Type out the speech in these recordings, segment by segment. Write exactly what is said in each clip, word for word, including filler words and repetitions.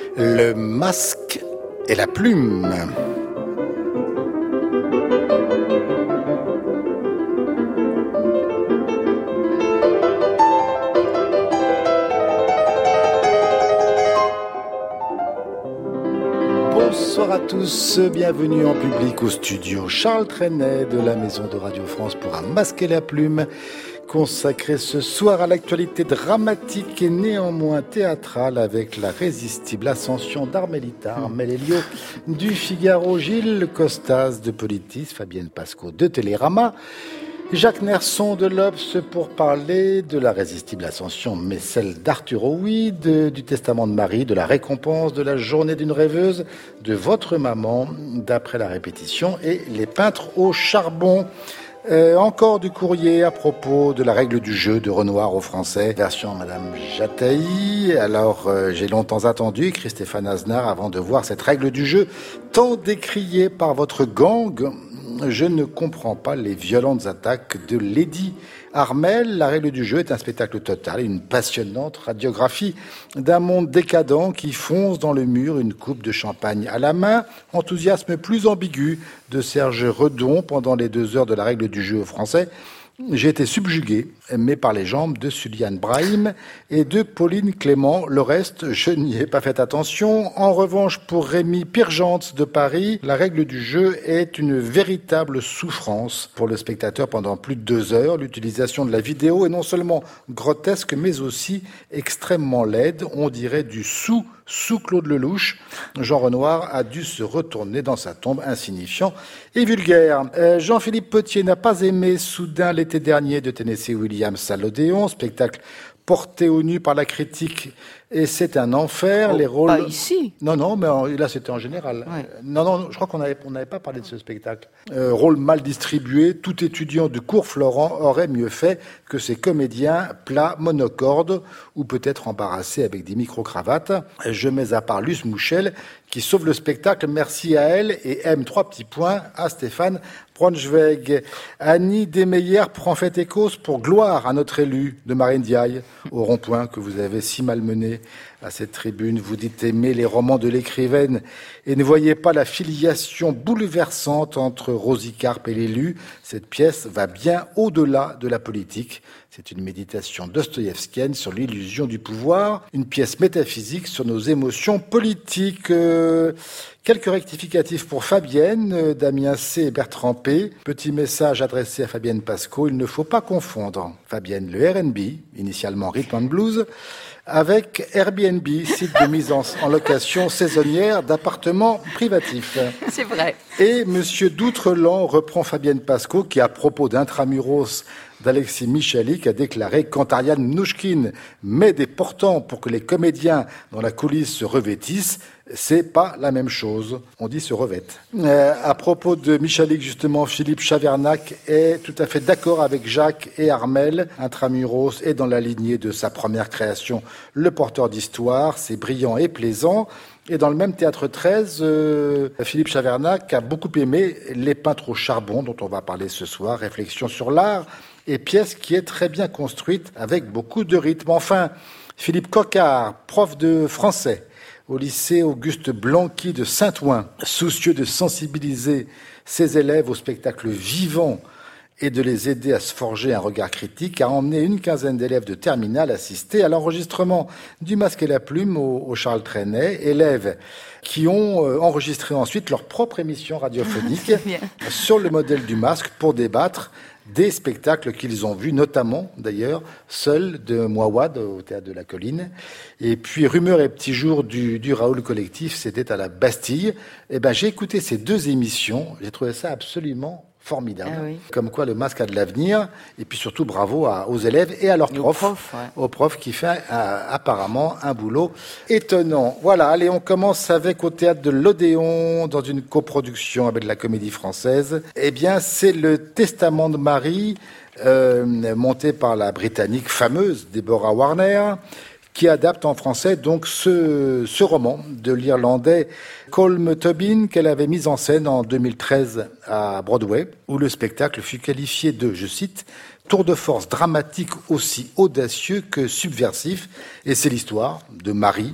Le masque et la plume. Bonsoir à tous, bienvenue en public au studio Charles Trenet de la Maison de Radio France pour un masque et la plume consacré ce soir à l'actualité dramatique et néanmoins théâtrale avec la résistible ascension d'Armélita, Armelle Elio du Figaro, Gilles Costas de Politis, Fabienne Pasco de Télérama, Jacques Nerson de l'Obs pour parler de la résistible ascension, mais celle d'Arthur Ouide, du Testament de Marie, de la récompense, de la journée d'une rêveuse, de votre maman, d'après la répétition, et les peintres au charbon. Euh, encore du courrier à propos de la règle du jeu de Renoir au français, version Madame Jataï. Alors, euh, j'ai longtemps attendu, écrit Stéphane Aznar, avant de voir cette règle du jeu tant décriée par votre gang. Je ne comprends pas les violentes attaques de Lady Armelle. La règle du jeu est un spectacle total, une passionnante radiographie d'un monde décadent qui fonce dans le mur, une coupe de champagne à la main. Enthousiasme plus ambigu de Serge Redon pendant les deux heures de la règle du jeu au français. J'ai été subjugué, mais par les jambes de Suliane Brahim et de Pauline Clément. Le reste, je n'y ai pas fait attention. En revanche, pour Rémi Pirgente de Paris, la règle du jeu est une véritable souffrance pour le spectateur pendant plus de deux heures. L'utilisation de la vidéo est non seulement grotesque, mais aussi extrêmement laide. On dirait du sous Sous Claude Lelouch, Jean Renoir a dû se retourner dans sa tombe, insignifiant et vulgaire. Euh, Jean-Philippe Potier n'a pas aimé Soudain l'été dernier de Tennessee Williams à l'Odéon, spectacle porté au nu par la critique, et c'est un enfer. Oh, les rôles. Pas ici. Non, non, mais en, là c'était en général. Ouais. Non, non, je crois qu'on n'avait on n'avait pas parlé de ce spectacle. Euh, rôle mal distribué, tout étudiant du cours Florent aurait mieux fait que ces comédiens plats monocordes ou peut-être embarrassés avec des micro-cravates. Je mets à part Luce Mouchel qui sauve le spectacle, merci à elle, et aime trois petits points à Stéphane Braunschweig. Annie Demeyer prend fait et cause pour gloire à notre élu de Marine Diaye au rond-point que vous avez si malmené à cette tribune. Vous dites aimer les romans de l'écrivaine et ne voyez pas la filiation bouleversante entre Rosie Carpe et l'élu. Cette pièce va bien au-delà de la politique. C'est une méditation dostoïevskienne sur l'illusion du pouvoir, une pièce métaphysique sur nos émotions politiques. Euh, quelques rectificatifs pour Fabienne, euh, Damien C. et Bertrand P. Petit message adressé à Fabienne Pasco. Il ne faut pas confondre, Fabienne, le R and B, initialement Rhythm and Blues, avec Airbnb, site de mise en, en location saisonnière d'appartements privatifs. C'est vrai. Et Monsieur Doutrelan reprend Fabienne Pasco qui, à propos d'Intramuros d'Alexis Michalik, a déclaré « Quand Ariane Mnouchkine met des portants pour que les comédiens dans la coulisse se revêtissent, c'est pas la même chose. » On dit se revêtent. Euh, à propos de Michalik, justement, Philippe Chavernac est tout à fait d'accord avec Jacques et Armelle. Intramuros est dans la lignée de sa première création, Le Porteur d'Histoire. C'est brillant et plaisant. Et dans le même Théâtre treize, euh, Philippe Chavernac a beaucoup aimé Les Peintres au charbon, dont on va parler ce soir, réflexion sur l'art, et pièce qui est très bien construite avec beaucoup de rythme. Enfin, Philippe Coquard, prof de français au lycée Auguste Blanqui de Saint-Ouen, soucieux de sensibiliser ses élèves au spectacle vivant et de les aider à se forger un regard critique, a emmené une quinzaine d'élèves de terminale assister à l'enregistrement du Masque et la Plume au, au Charles Trenet, élèves qui ont euh, enregistré ensuite leur propre émission radiophonique sur le modèle du masque pour débattre des spectacles qu'ils ont vus, notamment d'ailleurs Seul de Mouawad au Théâtre de la Colline, et puis Rumeurs et Petits Jours du, du Raoul Collectif, c'était à la Bastille. Et ben j'ai écouté ces deux émissions, j'ai trouvé ça absolument formidable. Ah oui. Comme quoi le masque a de l'avenir, et puis surtout bravo à, aux élèves et à leurs profs, prof, ouais. aux profs qui font euh, apparemment un boulot étonnant. Voilà, allez, on commence avec au Théâtre de l'Odéon, dans une coproduction avec la Comédie Française. Eh bien, c'est le Testament de Marie, euh, monté par la Britannique fameuse Deborah Warner, qui adapte en français donc ce, ce roman de l'Irlandais Colm Tobin qu'elle avait mis en scène en deux mille treize à Broadway, où le spectacle fut qualifié de, je cite, tour de force dramatique aussi audacieux que subversif. Et c'est l'histoire de Marie,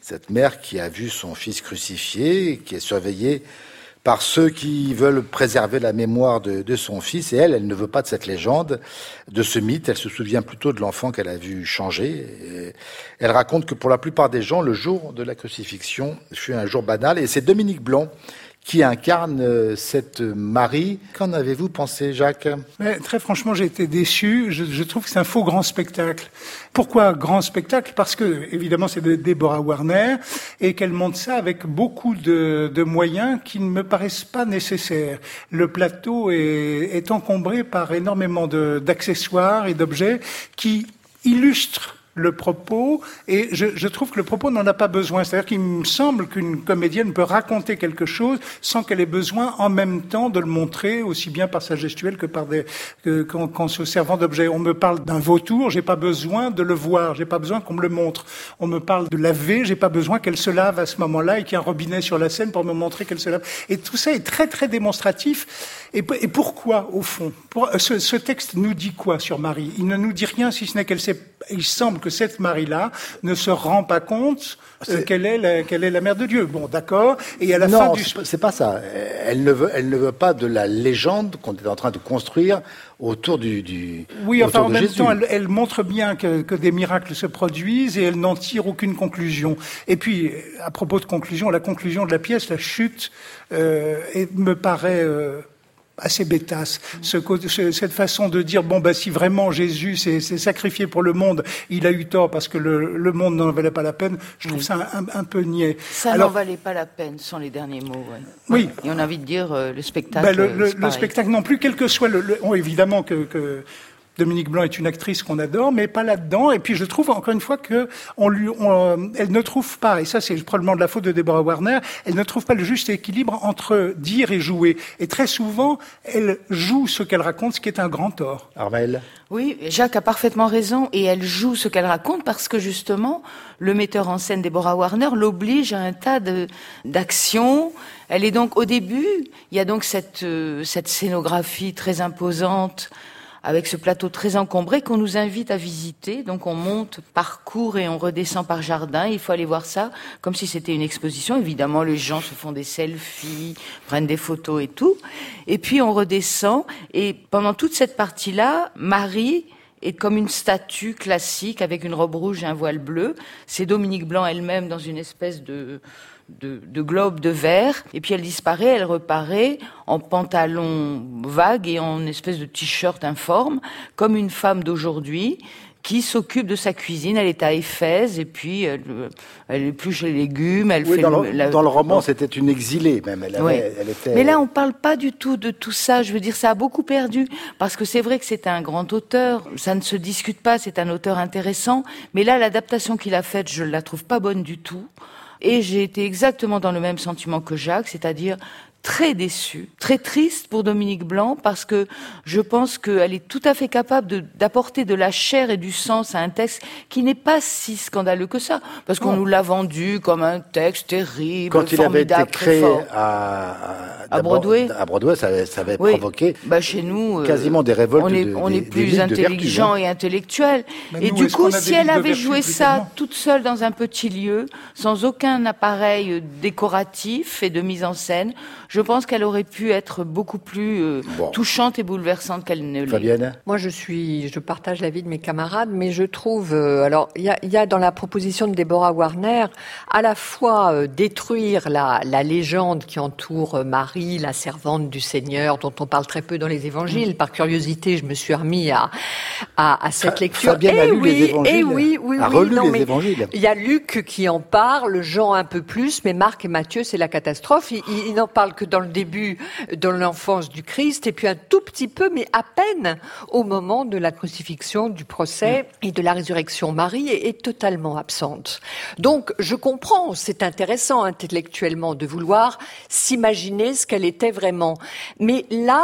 Cette mère qui a vu son fils crucifié, qui est surveillée par ceux qui veulent préserver la mémoire de, de son fils. Et elle, elle ne veut pas de cette légende, de ce mythe. Elle se souvient plutôt de l'enfant qu'elle a vu changer. Et elle raconte que pour la plupart des gens, le jour de la crucifixion fut un jour banal. Et c'est Dominique Blanc qui incarne cette Marie. Qu'en avez-vous pensé, Jacques ? Mais, très franchement, j'ai été déçu. Je, je trouve que c'est un faux grand spectacle. Pourquoi grand spectacle ? Parce que, évidemment, c'est de Deborah Warner et qu'elle monte ça avec beaucoup de, de moyens qui ne me paraissent pas nécessaires. Le plateau est, est encombré par énormément de, d'accessoires et d'objets qui illustrent le propos, et je, je trouve que le propos n'en a pas besoin. C'est-à-dire qu'il me semble qu'une comédienne peut raconter quelque chose sans qu'elle ait besoin en même temps de le montrer, aussi bien par sa gestuelle que par des, que, qu'en, qu'en se servant d'objets. On me parle d'un vautour, j'ai pas besoin de le voir, j'ai pas besoin qu'on me le montre. On me parle de laver, j'ai pas besoin qu'elle se lave à ce moment-là et qu'il y ait un robinet sur la scène pour me montrer qu'elle se lave. Et tout ça est très très démonstratif. Et, et pourquoi, au fond? Pour, ce, ce texte nous dit quoi sur Marie? Il ne nous dit rien si ce n'est qu'elle sait, il semble que cette Marie-là ne se rend pas compte euh, qu'elle est la, qu'elle est la mère de Dieu. Bon, d'accord. Et à la non, fin du... c'est pas ça. Elle ne veut, elle ne veut pas de la légende qu'on est en train de construire autour du, du oui, enfin, autour en de même Jésus. temps, elle, elle montre bien que, que des miracles se produisent et elle n'en tire aucune conclusion. Et puis, à propos de conclusion, la conclusion de la pièce, la chute, euh, et me paraît... Euh, assez bêtasse, ce, ce, cette façon de dire bon bah si vraiment Jésus s'est, s'est sacrifié pour le monde, il a eu tort parce que le, le monde n'en valait pas la peine. Je trouve oui. ça un, un, un peu niais. Ça Alors, n'en valait pas la peine, sont les derniers mots. Ouais. Oui. Et on a envie de dire euh, le spectacle. Bah, le, le, le spectacle non plus, quel que soit le. le bon, évidemment que. que Dominique Blanc est une actrice qu'on adore, mais pas là-dedans. Et puis je trouve encore une fois que on lui, on, elle ne trouve pas, et ça c'est probablement de la faute de Deborah Warner, elle ne trouve pas le juste équilibre entre dire et jouer. Et très souvent, elle joue ce qu'elle raconte, ce qui est un grand tort. Armelle ? Oui, Jacques a parfaitement raison, et elle joue ce qu'elle raconte parce que justement, le metteur en scène Deborah Warner l'oblige à un tas de, d'actions. Elle est donc au début, il y a donc cette, euh, cette scénographie très imposante, avec ce plateau très encombré qu'on nous invite à visiter. Donc on monte par cour et on redescend par jardin. Il faut aller voir ça comme si c'était une exposition. Évidemment, les gens se font des selfies, prennent des photos et tout. Et puis on redescend. Et pendant toute cette partie-là, Marie est comme une statue classique avec une robe rouge et un voile bleu. C'est Dominique Blanc elle-même dans une espèce de... De, de globe de verre, et puis elle disparaît, elle reparaît en pantalon vague et en espèce de t-shirt informe, comme une femme d'aujourd'hui qui s'occupe de sa cuisine. Elle est à Éphèse, et puis elle, elle épluche les légumes, elle oui, fait... Dans le, le, la... dans le roman, c'était une exilée, même. Elle avait, oui. elle était... Mais là, on parle pas du tout de tout ça. Je veux dire, ça a beaucoup perdu. Parce que c'est vrai que c'est un grand auteur. Ça ne se discute pas, c'est un auteur intéressant. Mais là, l'adaptation qu'il a faite, je la trouve pas bonne du tout. Et j'ai été exactement dans le même sentiment que Jacques, c'est-à-dire très déçue, très triste pour Dominique Blanc, parce que je pense qu'elle est tout à fait capable de, d'apporter de la chair et du sens à un texte qui n'est pas si scandaleux que ça, parce qu'on oh. nous l'a vendu comme un texte terrible, quand il avait été créé à, à, à Broadway, à Broadway, ça, ça avait oui. provoqué bah chez nous, quasiment euh, des révoltes. On est, de, on des, est plus intelligent et intellectuel. Mais et nous, du coup, si elle avait joué plus, ça évidemment. toute seule dans un petit lieu, sans aucun appareil décoratif et de mise en scène, je pense qu'elle aurait pu être beaucoup plus euh, bon. touchante et bouleversante qu'elle ne l'est. Fabienne ? Moi, je suis, je partage l'avis de mes camarades, mais je trouve, euh, alors, il y a, y a dans la proposition de Deborah Warner, à la fois euh, détruire la, la légende qui entoure euh, Marie, la servante du Seigneur, dont on parle très peu dans les évangiles. Mmh. Par curiosité, je me suis remis à, à, à cette lecture. Fabienne a lu oui, les évangiles. Et oui, oui, a oui. relu non, les mais évangiles. Il y a Luc qui en parle, Jean un peu plus, mais Marc et Matthieu, c'est la catastrophe. Ils, ils n'en parlent que dans le début, dans l'enfance du Christ, et puis un tout petit peu, mais à peine, au moment de la crucifixion, du procès et de la résurrection. Marie est, est totalement absente. Donc, je comprends, c'est intéressant intellectuellement de vouloir s'imaginer ce qu'elle était vraiment. Mais là,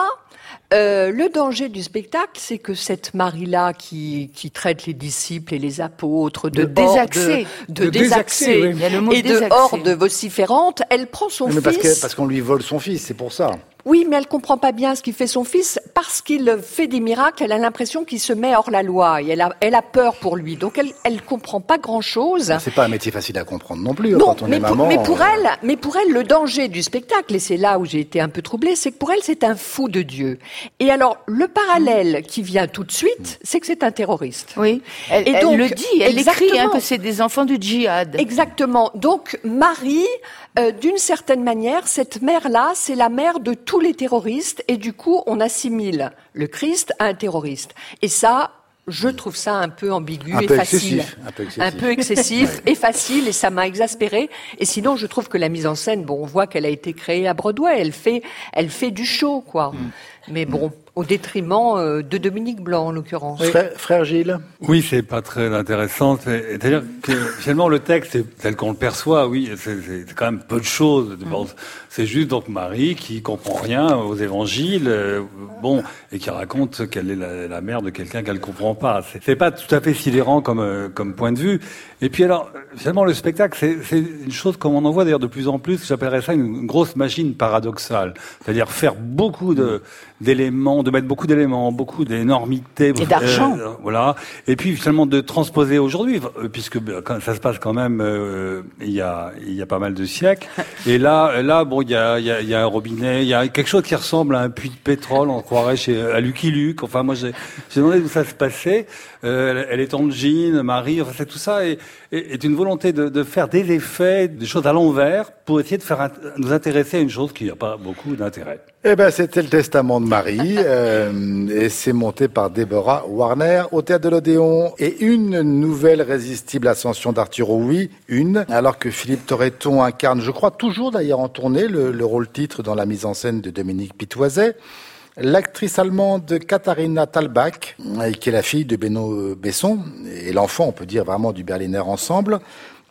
Euh, le danger du spectacle, c'est que cette Marie-là qui, qui traite les disciples et les apôtres de, de désaxés, de, de, de désaxés oui. et de hordes vociférantes, elle prend son mais fils. Parce, que, parce qu'on lui vole son fils, c'est pour ça. Oui, mais elle comprend pas bien ce qu'il fait son fils parce qu'il fait des miracles. Elle a l'impression qu'il se met hors la loi et elle a, elle a peur pour lui. Donc elle, elle comprend pas grand-chose. C'est pas un métier facile à comprendre non plus Non, quand on mais est pour, maman. mais pour euh... elle, mais pour elle, le danger du spectacle, et c'est là où j'ai été un peu troublée, c'est que pour elle, c'est un fou de Dieu. Et alors, le parallèle qui vient tout de suite, c'est que c'est un terroriste. Oui, elle, et elle donc, le dit, elle exactement. écrit hein, que c'est des enfants du djihad. Exactement. Donc Marie, euh, d'une certaine manière, cette mère-là, c'est la mère de tous les terroristes. Et du coup, on assimile le Christ à un terroriste. Et ça, je trouve ça un peu ambigu un et peu facile. Excessif, un peu excessif. Un peu excessif ouais. et facile, et ça m'a exaspérée. Et sinon, je trouve que la mise en scène, bon, on voit qu'elle a été créée à Broadway. Elle fait, elle fait du show, quoi. Mm. Mais bon, au détriment euh, de Dominique Blanc, en l'occurrence. Oui. Frère, frère Gilles. Oui, c'est pas très intéressant. C'est-à-dire que finalement le texte, tel qu'on le perçoit, oui, c'est, c'est quand même peu de choses. Mm. C'est juste donc Marie qui comprend rien aux évangiles, euh, bon, et qui raconte qu'elle est la, la mère de quelqu'un qu'elle comprend pas. C'est, c'est pas tout à fait sidérant comme euh, comme point de vue. Et puis alors, finalement, le spectacle, c'est, c'est une chose comme on en voit d'ailleurs de plus en plus. J'appellerais ça une grosse machine paradoxale. C'est-à-dire faire beaucoup de d'éléments, de mettre beaucoup d'éléments, beaucoup d'énormités. Et d'argent. Euh, voilà. Et puis finalement de transposer aujourd'hui, puisque ça se passe quand même euh, il y a il y a pas mal de siècles. Et là là bon il y a il y a il y a un robinet, il y a quelque chose qui ressemble à un puits de pétrole, on croirait chez à Lucky Luke. Enfin moi j'ai j'ai demandé d'où ça se passait. Euh, elle, elle est en jean, Marie, enfin c'est tout ça et est une volonté de, de faire des effets, des choses à l'envers pour essayer de faire un, nous intéresser à une chose qui n'a pas beaucoup d'intérêt. Eh ben, c'était le Testament de Marie, euh, et c'est monté par Deborah Warner au Théâtre de l'Odéon. Et une nouvelle résistible ascension d'Arthur Rouy, une, alors que Philippe Torreton incarne, je crois toujours d'ailleurs en tournée, le, le rôle-titre dans la mise en scène de Dominique Pitoiset. L'actrice allemande Katharina Thalbach, qui est la fille de Benno Besson, et l'enfant, on peut dire vraiment du Berliner Ensemble,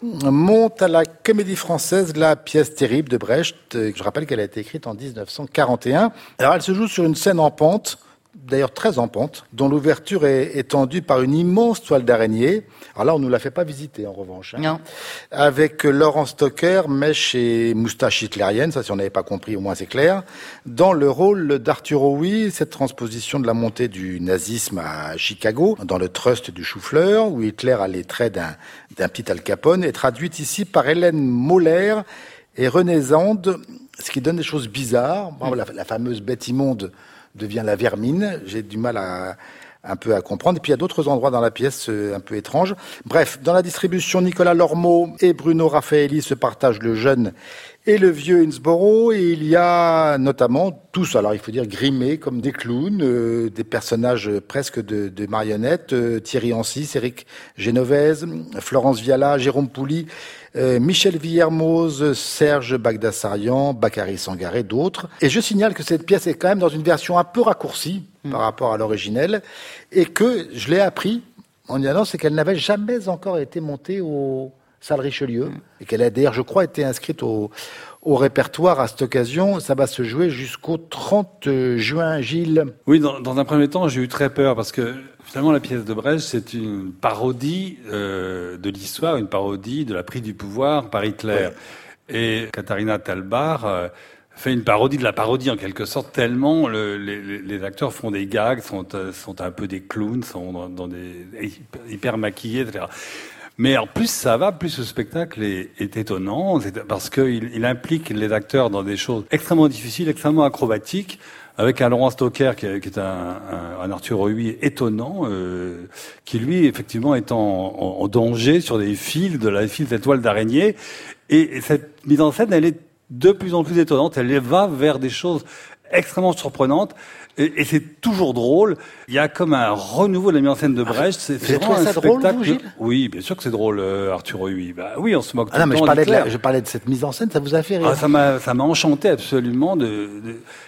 monte à la Comédie Française la pièce terrible de Brecht. Je rappelle qu'elle a été écrite en dix-neuf cent quarante et un. Alors elle se joue sur une scène en pente, d'ailleurs très en pente, dont l'ouverture est, est tendue par une immense toile d'araignée. Alors là, on ne nous la fait pas visiter, en revanche. Hein. Non. Avec Laurent Stocker, mèche et moustache hitlérienne, ça si on n'avait pas compris, au moins c'est clair. Dans le rôle d'Arthur Rouy, cette transposition de la montée du nazisme à Chicago, dans le trust du chou-fleur, où Hitler a les traits d'un, d'un petit Al Capone, est traduite ici par Hélène Moller et René Zande, ce qui donne des choses bizarres. Bon, la, la fameuse bête immonde devient la vermine. J'ai du mal à un peu à comprendre. Et puis il y a d'autres endroits dans la pièce euh, un peu étranges. Bref, dans la distribution, Nicolas Lormeau et Bruno Raffaelli se partagent le jeune et le vieux Innsborough. Et il y a notamment tous, alors il faut dire grimés comme des clowns, euh, des personnages presque de, de marionnettes. Euh, Thierry Ancis, Éric Genovese, Florence Viala, Jérôme Pouli, Euh, Michel Villermoz, Serge Bagdasarian, Bakary Sangaré, d'autres. Et je signale que cette pièce est quand même dans une version un peu raccourcie mmh. par rapport à l'originelle, et que je l'ai appris en y allant, c'est qu'elle n'avait jamais encore été montée au Salle Richelieu, mmh. et qu'elle a d'ailleurs, je crois, été inscrite au, au répertoire à cette occasion. Ça va se jouer jusqu'au trente juin, Gilles. Oui, dans, dans un premier temps, j'ai eu très peur, parce que finalement, la pièce de Brecht, c'est une parodie euh, de l'histoire, une parodie de la prise du pouvoir par Hitler. Ouais. Et Katharina Thalbach euh, fait une parodie de la parodie, en quelque sorte, tellement le, les, les acteurs font des gags, sont, sont un peu des clowns, sont dans, dans des hyper maquillés, et cetera. Mais en plus ça va, plus ce spectacle est, est étonnant, c'est parce qu'il il implique les acteurs dans des choses extrêmement difficiles, extrêmement acrobatiques, avec un Laurent Stocker qui est, qui est un, un, un Arthur Rouy étonnant, euh, qui lui effectivement est en, en, en danger sur des fils de la file d'étoiles d'araignée. Et, et cette mise en scène, elle est de plus en plus étonnante. Elle va vers des choses extrêmement surprenantes. Et, et c'est toujours drôle. Il y a comme un renouveau de la mise en scène de Brecht. C'est, c'est vraiment un ça spectacle. Drôle, vous, Gilles ? Oui, bien sûr que c'est drôle, euh, Arthur Rouy. Bah oui, on se moque ah tout non, le mais temps je parlais, de d'Hitler. la, je parlais de cette mise en scène. Ça vous a fait rire ? Ah, ça m'a, ça m'a enchanté absolument de. de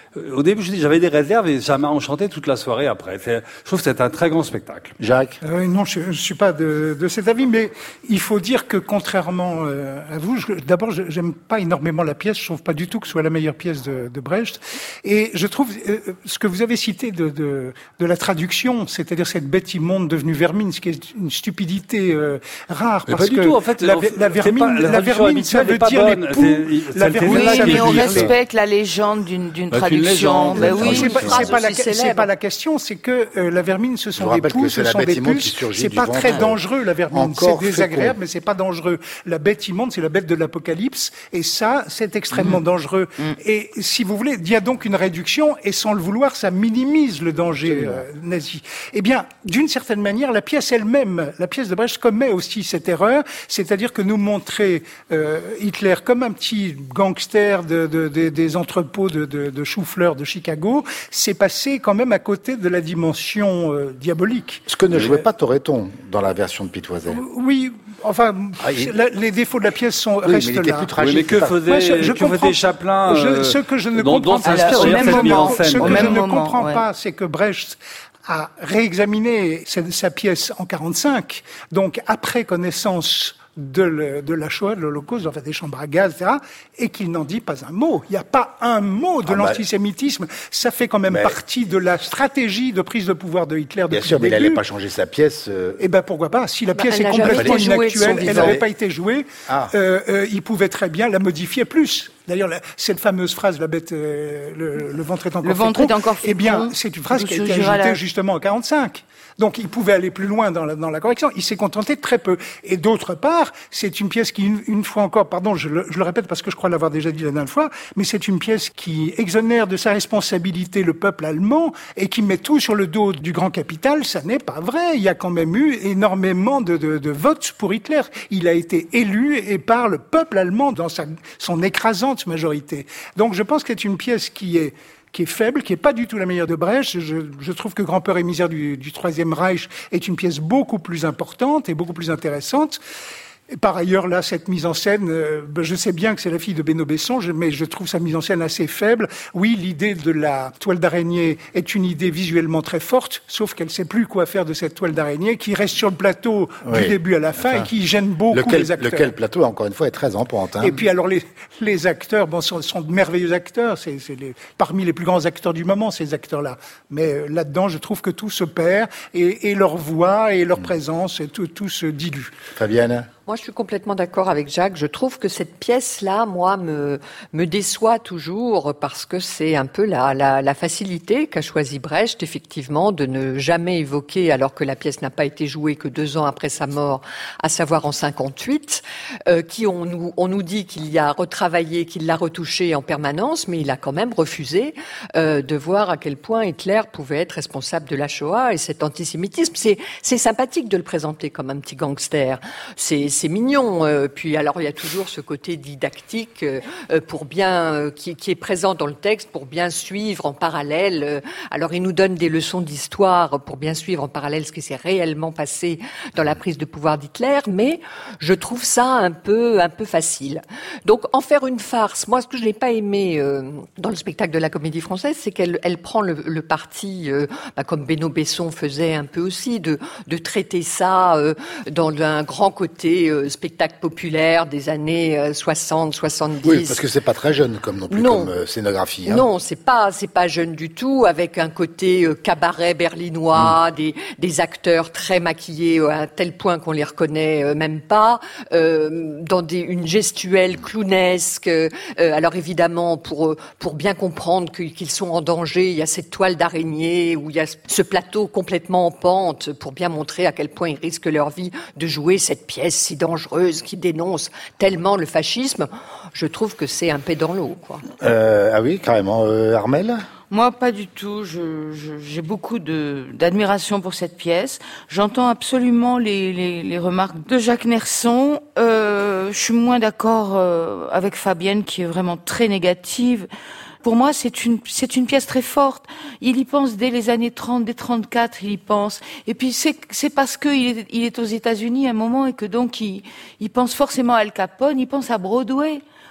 Au début, je dis, j'avais des réserves et ça m'a enchanté toute la soirée après. C'est, je trouve que c'est un très grand spectacle. Jacques? Euh, non, je ne suis pas de, de cet avis, mais il faut dire que contrairement euh, à vous, je, d'abord, je, j'aime pas énormément la pièce. Je trouve pas du tout que ce soit la meilleure pièce de, de Brecht. Et je trouve euh, ce que vous avez cité de, de, de la traduction, c'est-à-dire cette bête immonde devenue vermine, ce qui est une stupidité euh, rare. Mais parce pas que du tout, en fait. la, en, la vermine, pas, la, la vermine, ça veut dire les poux. La vermine, oui, ça veut mais on dire respecte la légende d'une, d'une Bah, traduction. légende, Ben une oui, c'est pas, une c'est pas, la, phrase c'est pas la question, c'est que euh, la vermine, ce sont des poux, ce sont des puces. C'est pas très dangereux, la vermine. C'est désagréable, mais c'est pas dangereux. La bête immonde, c'est la bête de l'Apocalypse, et ça, c'est extrêmement mmh. dangereux. Mmh. Et si vous voulez, il y a donc une réduction, et sans le vouloir, ça minimise le danger euh, nazi. Eh bien, d'une certaine manière, la pièce elle-même, la pièce de Brecht commet aussi cette erreur, c'est-à-dire que nous montrer euh, Hitler comme un petit gangster de, de, de, des entrepôts de, de, de chou-fleurs de Chicago, c'est passé quand même à côté de la dimension euh, diabolique. Ce que ne jouait pas Toretton dans la version de Pitoiset. Oui, enfin, ah, il... la, les défauts de la pièce sont, oui, restent mais il là. Plus tragique, oui, mais que faisait, Moi, je, je que faisait Chaplin je, euh, Ce que je ne dont, comprends dont pas, alors, au même moment, scène, ce que au je même ne moment, comprends ouais. pas, c'est que Brecht a réexaminé sa, sa pièce en quarante-cinq, donc après connaissance de, le, de la Shoah, de l'Holocauste, enfin des chambres à gaz, et cetera, et qu'il n'en dit pas un mot. Il n'y a pas un mot de ah l'antisémitisme. Bah, ça fait quand même mais... partie de la stratégie de prise de pouvoir de Hitler depuis Bien sûr, le mais début. il n'allait pas changer sa pièce. Euh... Eh ben pourquoi pas? Si la bah, pièce est complètement inactuelle, elle n'avait pas été jouée, ah. euh, euh, il pouvait très bien la modifier plus. D'ailleurs, la, cette fameuse phrase, la bête, euh, le, le ventre est encore le ventre est encore eh bien, c'est une phrase qui a été ajoutée la... justement en quarante-cinq. Donc, il pouvait aller plus loin dans la, dans la correction. Il s'est contenté de très peu. Et d'autre part, c'est une pièce qui, une, une fois encore, pardon, je le, je le répète parce que je crois l'avoir déjà dit la dernière fois, mais c'est une pièce qui exonère de sa responsabilité le peuple allemand et qui met tout sur le dos du grand capital. Ça n'est pas vrai. Il y a quand même eu énormément de, de, de votes pour Hitler. Il a été élu et par le peuple allemand dans sa, son écrasante majorité. Donc, je pense que c'est une pièce qui est qui est faible, qui est pas du tout la meilleure de Brecht. Je, je trouve que Grand-peur et misère du, du Troisième Reich est une pièce beaucoup plus importante et beaucoup plus intéressante. Et par ailleurs, là, cette mise en scène, euh, je sais bien que c'est la fille de Beno Besson, je, mais je trouve sa mise en scène assez faible. Oui, l'idée de la toile d'araignée est une idée visuellement très forte, sauf qu'elle ne sait plus quoi faire de cette toile d'araignée qui reste sur le plateau oui. du début à la fin enfin, et qui gêne beaucoup lequel, les acteurs. Lequel plateau, encore une fois, est très en pente. Hein. Et puis alors, les, les acteurs bon, sont, sont de merveilleux acteurs, c'est, c'est les, parmi les plus grands acteurs du moment, ces acteurs-là. Mais euh, là-dedans, je trouve que tout se perd, et, et leur voix et leur mmh. présence, et tout, tout se dilue. Fabienne ? Moi, je suis complètement d'accord avec Jacques. Je trouve que cette pièce-là, moi, me me déçoit toujours parce que c'est un peu la la, la facilité qu'a choisi Brecht, effectivement, de ne jamais évoquer, alors que la pièce n'a pas été jouée que deux ans après sa mort, à savoir en cinquante-huit, euh, qui on nous on nous dit qu'il y a retravaillé, qu'il l'a retouché en permanence, mais il a quand même refusé euh, de voir à quel point Hitler pouvait être responsable de la Shoah et cet antisémitisme. C'est c'est sympathique de le présenter comme un petit gangster. C'est c'est mignon. Euh, puis alors il y a toujours ce côté didactique euh, pour bien euh, qui, qui est présent dans le texte pour bien suivre en parallèle. Euh, alors il nous donne des leçons d'histoire pour bien suivre en parallèle ce qui s'est réellement passé dans la prise de pouvoir d'Hitler. Mais je trouve ça un peu un peu facile. Donc en faire une farce. Moi, ce que je n'ai pas aimé euh, dans le spectacle de la Comédie Française, c'est qu'elle elle prend le, le parti, euh, bah, comme Beno Besson faisait un peu aussi, de de traiter ça euh, dans un grand côté Euh, spectacle populaire des années euh, soixante, soixante-dix. Oui, parce que c'est pas très jeune comme non plus non. comme euh, scénographie. Hein. Non, c'est pas c'est pas jeune du tout, avec un côté euh, cabaret berlinois, mmh. des des acteurs très maquillés euh, à tel point qu'on les reconnaît euh, même pas, euh, dans des une gestuelle clownesque. Euh, alors évidemment, pour pour bien comprendre que, qu'ils sont en danger, il y a cette toile d'araignée où il y a ce plateau complètement en pente pour bien montrer à quel point ils risquent leur vie de jouer cette pièce si dangereuse qui dénonce tellement le fascisme. Je trouve que c'est un pet dans l'eau, quoi. Euh, ah oui, carrément. Euh, Armelle ? Moi, pas du tout. Je, je, j'ai beaucoup de, d'admiration pour cette pièce. J'entends absolument les, les, les remarques de Jacques Nerson. Euh, je suis moins d'accord euh, avec Fabienne, qui est vraiment très négative. Pour moi, c'est une, c'est une pièce très forte. Il y pense dès les années trente, dès trente-quatre, il y pense. Et puis, c'est, c'est parce qu'il est, il est aux États-Unis à un moment et que donc il, il pense forcément à Al Capone, il pense à Broadway.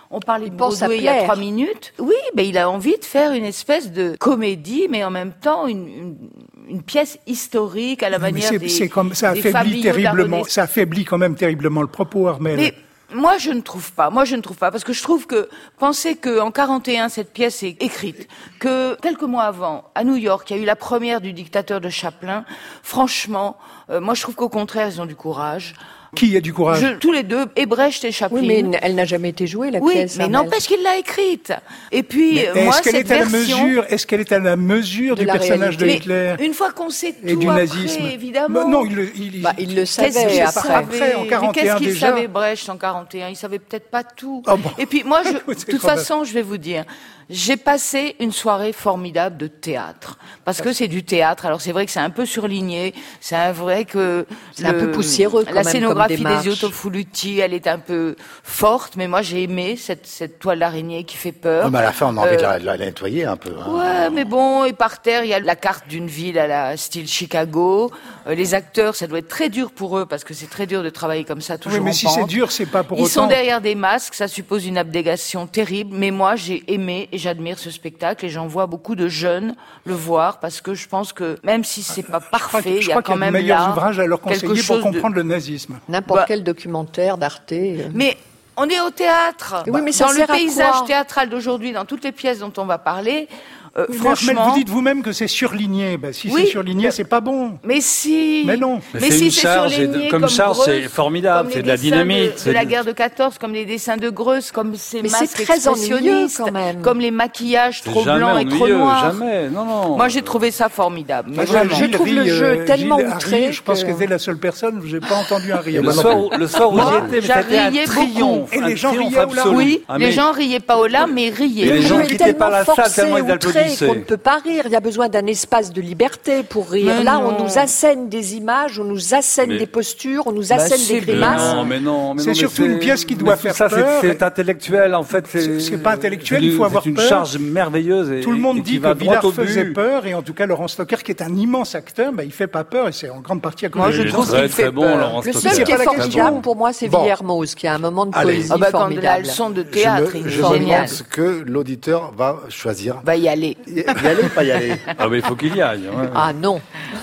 On parlait Il de pense à Broadway il y a plaire. trois minutes. Oui, ben il a envie de faire une espèce de comédie, mais en même temps une, une, une pièce historique à la Non, mais manière c'est, des c'est comme, ça des affaiblit Fabio terriblement, d'Aronez. ça affaiblit quand même terriblement le propos, Armel. Mais moi, je ne trouve pas. Moi, je ne trouve pas. Parce que je trouve que, penser qu'en quarante et un, cette pièce est écrite, que quelques mois avant, à New York, il y a eu la première du Dictateur de Chaplin, franchement, euh, moi, je trouve qu'au contraire, ils ont du courage. Qui a du courage? Je, tous les deux, et Brecht et Chaplin. Oui, mais n- elle n'a jamais été jouée, la Oui, pièce. mais Armel. n'empêche qu'il l'a écrite. Et puis, Mais euh, moi, est-ce qu'elle cette est à la version... mesure, est-ce qu'elle est à la mesure De du la personnage de réalité. Hitler Mais une fois qu'on sait et tout du après, nazisme? évidemment... Bah, non, il, le- il, Bah, il le Qu'est-ce savait qu'il après. savait Après, en Mais quarante et un qu'est-ce qu'il déjà. savait Brecht en quarante et un? Il savait peut-être pas tout. Ah bon. Et puis moi, je, de C'est toute quand même- façon, je vais vous dire, j'ai passé une soirée formidable de théâtre parce que c'est du théâtre. Alors c'est vrai que c'est un peu surligné, c'est un vrai que C'est un peu poussiéreux, quand la même, comme scénographie démarche. des Autofuluti, elle est un peu forte, mais moi j'ai aimé cette, cette toile d'araignée qui fait peur. Oh, mais à la fin, on a envie Euh, de la, de la nettoyer un peu. hein. Ouais, mais bon, et par terre, il y a la carte d'une ville à la style Chicago. Euh, les acteurs, ça doit être très dur pour eux parce que c'est très dur de travailler comme ça toujours Oui, mais en si pente. c'est dur, c'est pas pour Ils autant. sont derrière des masques, ça suppose une abnégation terrible. Mais moi, j'ai aimé et j'admire ce spectacle et j'en vois beaucoup de jeunes le voir parce que je pense que même si c'est pas Je crois parfait, que- il je y a crois quand qu'il y a de même meilleurs là ouvrages à leur quelque conseiller pour chose de- comprendre le nazisme. N'importe Bah- quel documentaire d'Arte. euh. Mais on est au théâtre. Oui, mais ça dans le sert à paysage quoi théâtral d'aujourd'hui, dans toutes les pièces dont on va parler, euh, Oui, mais Armel, franchement. vous dites vous-même que c'est surligné. Ben, si Oui. c'est surligné, c'est pas bon. Mais si. Mais non. Mais Mais c'est si une c'est charge, et de- surligné comme comme charge, Greuze, c'est formidable, comme c'est les de la dessins dynamite, De, c'est de la du- guerre de quatorze, comme les dessins de Greuze, comme ces Mais c'est masques très ennuyeux, expressionnistes, quand même. comme les maquillages C'est trop jamais blancs et trop ennuyeux, noirs. jamais, non, non. Moi, j'ai trouvé ça formidable. Mais Enfin, vraiment. je trouve le rit, jeu euh, tellement Gilles a outré ri, Je pense que- que c'est la seule personne, j'ai pas entendu un rire. Le Moi non soir, plus. où, le soir où Moi, j'y étais, mais c'était un j'en riais triomphe. beaucoup. Et les un gens triomphe riaient au larmes. absolu. Oui, Ah, les mais- gens riaient pas aux larmes, mais riaient. Et les Le gens jeu est quittaient pas la tellement salle forcé, tellement ils outré, applaudissaient. qu'on ne peut pas rire. Il y a besoin d'un espace de liberté pour rire. Mais Là, non. on nous assène des images, on nous assène Mais- des postures, on nous Bah, assène c'est des bien. Mais grimaces. non, mais non, mais C'est non, mais surtout une pièce qui doit mais faire ça, c'est- peur. C'est intellectuel, en fait. C'est- c'est pas intellectuel, c'est il faut du- avoir C'est une peur. charge merveilleuse. Et, Tout le monde et qui dit que va droit Villard au faisait but. peur, et en tout cas Laurent Stocker, qui est un immense acteur, ben, il fait pas peur, et c'est en grande partie à cause Moi, de je Il lui. est trouve très, qu'il très fait bon, peur. Laurent Le Stocker. seul C'est qui est pas la question. formidable pour moi, c'est Bon. Villermoz, qui a un moment de Allez. poésie Ah bah, quand la formidable. leçon de Je théâtre, me, il est je me génial. demande ce que l'auditeur va choisir. Va y aller. Y y aller ou pas y aller? Ah, mais il faut qu'il y aille. ouais. Ah non.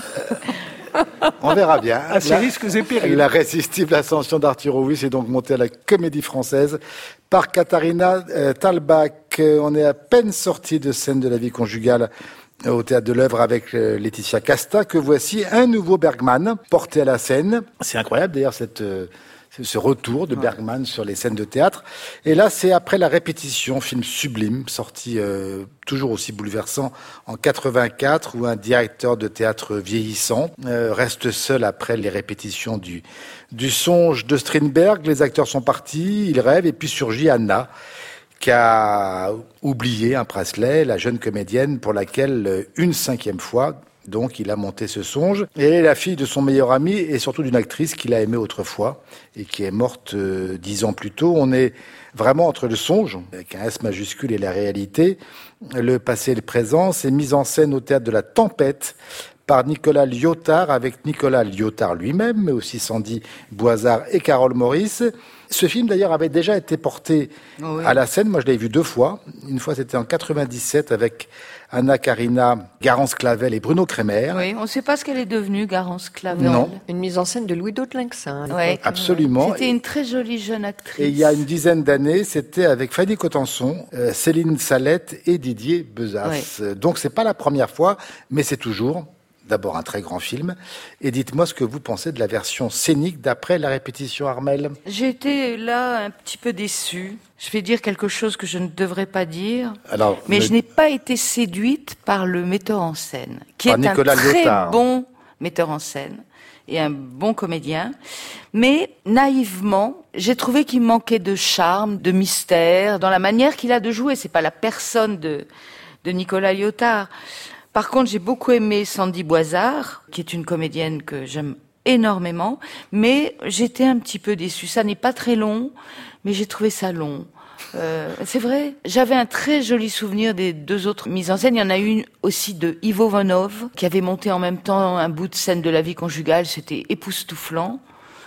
On verra bien. À ses La- risques et périls. La résistible ascension d'Arthur Rouvis est donc montée à la Comédie Française par Katharina euh, Thalbach. Euh, On est à peine sorti de Scène de la vie conjugale euh, au Théâtre de l'Œuvre avec euh, Laetitia Casta, que voici un nouveau Bergman porté à la scène. C'est incroyable d'ailleurs cette... euh, ce retour de Bergman sur les scènes de théâtre. Et là, c'est après la répétition, film sublime, sorti euh, toujours aussi bouleversant en quatre-vingt-quatre, où un directeur de théâtre vieillissant euh, reste seul après les répétitions du, du Songe de Strindberg. Les acteurs sont partis, il rêve, et puis surgit Anna, qui a oublié un Presley, la jeune comédienne pour laquelle, euh, une cinquième fois, donc, il a monté ce songe. Et elle est la fille de son meilleur ami et surtout d'une actrice qu'il a aimée autrefois et qui est morte euh, dix ans plus tôt. On est vraiment entre le songe, avec un S majuscule, et la réalité. Le passé et le présent, c'est mis en scène au Théâtre de la Tempête par Nicolas Lyotard, avec Nicolas Lyotard lui-même, mais aussi Sandy Boisard et Carole Maurice. Ce film, d'ailleurs, avait déjà été porté Oui. à la scène. Moi, je l'avais vu deux fois. Une fois, c'était en quatre-vingt-dix-sept avec Anna Karina, Garance Clavel et Bruno Kremer. Oui, on ne sait pas ce qu'elle est devenue, Garance Clavel. Non. Une mise en scène de Louis Dautelinxin. Ouais. Absolument. C'était une très jolie jeune actrice. Et il y a une dizaine d'années, c'était avec Fanny Cotenson, euh, Céline Salette et Didier Bezas. Euh, Donc c'est pas la première fois, mais c'est toujours d'abord un très grand film. Et dites-moi ce que vous pensez de la version scénique d'après la répétition, Armel. J'ai été là un petit peu déçue. Je vais dire quelque chose que je ne devrais pas dire. Alors, Mais me- je n'ai pas été séduite par le metteur en scène, qui Par est Nicolas un très Lyotard. bon metteur en scène et un bon comédien. Mais naïvement, j'ai trouvé qu'il manquait de charme, de mystère, dans la manière qu'il a de jouer. C'est pas la personne de, de Nicolas Lyotard. Par contre, j'ai beaucoup aimé Sandy Boisard, qui est une comédienne que j'aime énormément, mais j'étais un petit peu déçue. Ça n'est pas très long, mais j'ai trouvé ça long. Euh, c'est vrai. J'avais un très joli souvenir des deux autres mises en scène. Il y en a une aussi de Ivo Vanov, qui avait monté en même temps un bout de Scène de la vie conjugale. C'était époustouflant.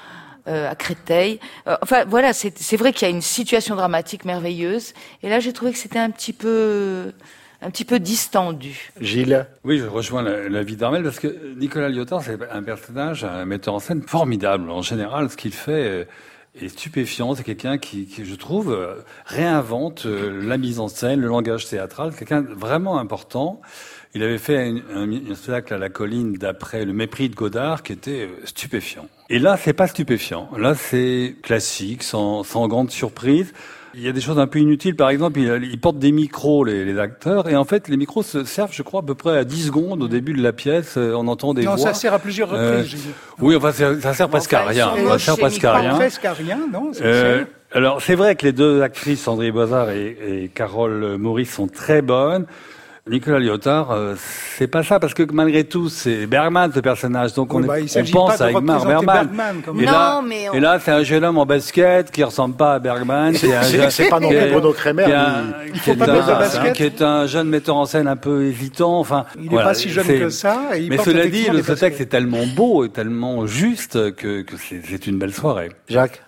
euh, à Créteil. Euh, enfin voilà, c'est, c'est vrai qu'il y a une situation dramatique merveilleuse. Et là, j'ai trouvé que c'était un petit peu, un petit peu distendu. Gilles? Oui, je rejoins la, la vie d'Armel parce que Nicolas Lyotard, c'est un personnage, un metteur en scène formidable. En général, ce qu'il fait est stupéfiant. C'est quelqu'un qui, qui, je trouve, réinvente la mise en scène, le langage théâtral. Quelqu'un de vraiment important. Il avait fait un, un, un spectacle à la Colline d'après Le Mépris de Godard qui était stupéfiant. Et là, c'est pas stupéfiant. Là, c'est classique, sans, sans grande surprise. Il y a des choses un peu inutiles. Par exemple, ils il portent des micros, les, les acteurs, et en fait, les micros se servent, je crois, à peu près à dix secondes au début de la pièce. On entend des non, voix. Non, ça sert à plusieurs reprises. Euh, oui, enfin, ça, ça sert presque à rien. Ça sert presque à rien. Presque à rien, non c'est euh, Alors, c'est vrai que les deux actrices, Sandrine Boisard et, et Carole Maurice, sont très bonnes. Nicolas Lyotard, euh, c'est pas ça, parce que malgré tout, c'est Bergman, ce personnage, donc on, oui, bah, est, on pense à Ingmar Bergman. Bergman et, non, là, mais on... et là, c'est un jeune homme en basket qui ressemble pas à Bergman. C'est, un c'est, jeune, c'est pas non plus Bruno Kremer. Qui, a, qui, est un, qui est un jeune metteur en scène un peu hésitant. Enfin, il n'est voilà, pas si jeune que ça. Et il mais porte cela dit, le, ce baskets. texte est tellement beau et tellement juste que, que c'est, c'est une belle soirée. Jacques?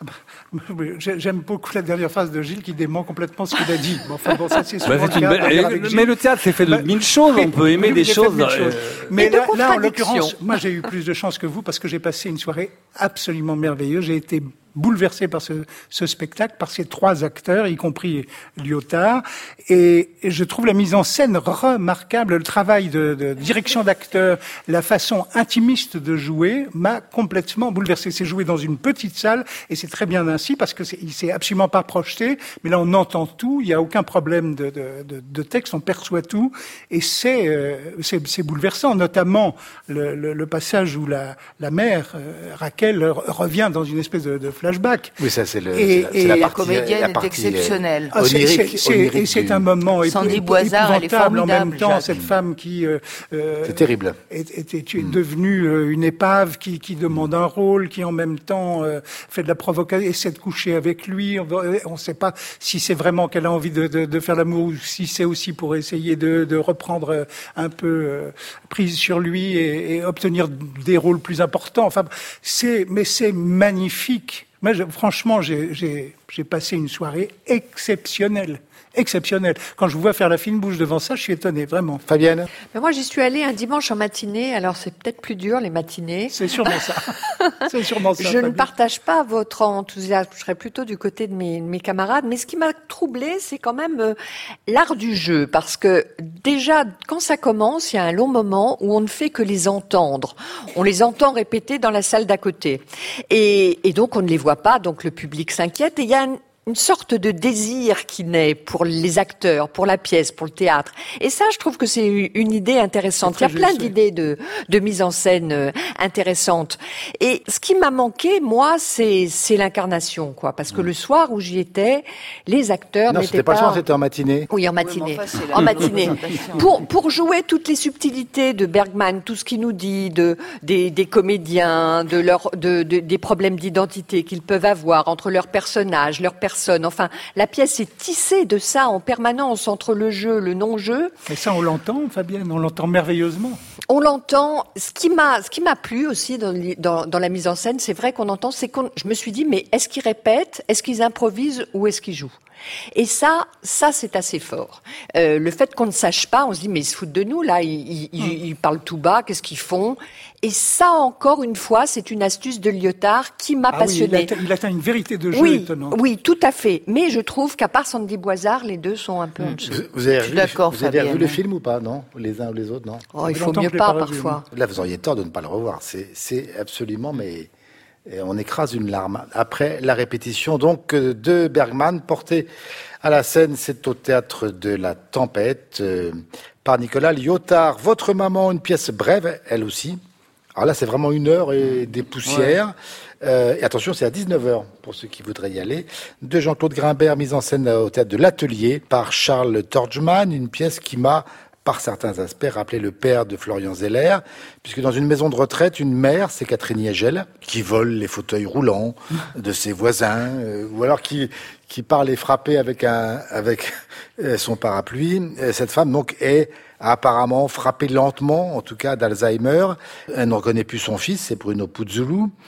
J'aime beaucoup la dernière phrase de Gilles qui dément complètement ce qu'il a dit. Bon, enfin, bon, ça, c'est souvent bah, c'est le une cas, belle... Mais le théâtre, c'est fait de bah, mille choses. On peut aimer des choses. Mille choses. Mais de là, là, en l'occurrence, moi, j'ai eu plus de chance que vous parce que j'ai passé une soirée absolument merveilleuse. J'ai été bouleversé par ce, ce spectacle, par ces trois acteurs, y compris Lyotard. Et, et je trouve la mise en scène remarquable, le travail de, de direction d'acteur, la façon intimiste de jouer m'a complètement bouleversé. C'est joué dans une petite salle et c'est très bien ainsi parce que c'est, il s'est absolument pas projeté. Mais là, on entend tout, il n'y a aucun problème de, de, de, de texte, on perçoit tout et c'est, euh, c'est, c'est bouleversant. Notamment le, le, le passage où la, la mère euh, Raquel revient dans une espèce de, de flashback. Oui, ça c'est le. Et, c'est la, c'est la, la partie, comédienne la est partie, exceptionnelle. Euh, onirique, ah, c'est, c'est, onirique et c'est du... un moment Sandrine épou- Boisard, elle est épouvantable en même formidable, temps. Jacques. Cette femme qui euh, c'est terrible. est, est, est, est devenue euh, une épave qui, qui demande un rôle, qui en même temps euh, fait de la provocation, essaie de coucher avec lui. On ne sait pas si c'est vraiment qu'elle a envie de, de, de faire l'amour ou si c'est aussi pour essayer de, de reprendre un peu euh, prise sur lui et, et obtenir des rôles plus importants. Enfin, c'est mais c'est magnifique. Moi, je, franchement, j'ai, j'ai, j'ai passé une soirée exceptionnelle. Exceptionnelle. Quand je vous vois faire la fine bouche devant ça, je suis étonné, vraiment. Fabienne? Mais moi, j'y suis allée un dimanche en matinée, alors c'est peut-être plus dur, les matinées. C'est sûrement ça. C'est sûrement ça. Je Fabienne. ne partage pas votre enthousiasme, je serais plutôt du côté de mes, de mes camarades, mais ce qui m'a troublée, c'est quand même euh, l'art du jeu, parce que déjà, quand ça commence, il y a un long moment où on ne fait que les entendre. On les entend répéter dans la salle d'à côté. Et, et donc, on ne les voit pas, donc le public s'inquiète, et il y a un une sorte de désir qui naît pour les acteurs, pour la pièce, pour le théâtre. Et ça, je trouve que c'est une idée intéressante. Il y a plein juste, d'idées de, de mise en scène euh, intéressantes. Et ce qui m'a manqué, moi, c'est, c'est l'incarnation, quoi. Parce que le soir où j'y étais, les acteurs non, n'étaient c'était pas pas... le soir, c'était en matinée. Oui, en matinée. Oui, enfin, en matinée. Pour, pour jouer toutes les subtilités de Bergman, tout ce qu'il nous dit, de, des, des comédiens, de leur, de, de, des problèmes d'identité qu'ils peuvent avoir entre leurs personnages, leurs personnes. Enfin, la pièce est tissée de ça en permanence entre le jeu, le non-jeu. Et ça, on l'entend, Fabienne, on l'entend merveilleusement. On l'entend. Ce qui m'a, ce qui m'a plu aussi dans, dans, dans la mise en scène, c'est vrai qu'on entend, c'est qu'on, je me suis dit, mais est-ce qu'ils répètent, est-ce qu'ils improvisent ou est-ce qu'ils jouent? Et ça, ça c'est assez fort. Euh, le fait qu'on ne sache pas, on se dit mais ils se foutent de nous là, ils, ils, ils parlent tout bas, qu'est-ce qu'ils font? Et ça encore une fois, c'est une astuce de Lyotard qui m'a ah passionnée. Oui, il, atteint, il atteint une vérité de jeu oui, étonnante. Oui, tout à fait. Mais je trouve qu'à part Sandy Boisard, les deux sont un peu en dessous. Vous, vous avez, revu, d'accord, vous avez revu le Fabienne. film ou pas? Non, les uns ou les autres, non. Oh, il Ça faut fait mieux longtemps que je l'ai pas pas revu, parfois. Là, vous auriez tort de ne pas le revoir. C'est, c'est absolument, mais on écrase une larme. Après la répétition, donc, de Bergman, portée à la scène, c'est au Théâtre de la Tempête, euh, par Nicolas Lyotard. Votre maman, une pièce brève, elle aussi. Alors là, c'est vraiment une heure et des poussières. Ouais. Euh, et attention, c'est à dix-neuf heures, pour ceux qui voudraient y aller. De Jean-Claude Grimbert, mise en scène au Théâtre de l'Atelier, par Charles Torgman, une pièce qui m'a, par certains aspects, rappelé le père de Florian Zeller, puisque dans une maison de retraite, une mère, c'est Catherine Yegel, qui vole les fauteuils roulants de ses voisins, euh, ou alors qui qui part les frapper avec un avec son parapluie. Cette femme, donc, est apparemment frappée lentement, en tout cas d'Alzheimer. Elle ne reconnaît plus son fils, c'est Bruno Puzzolo,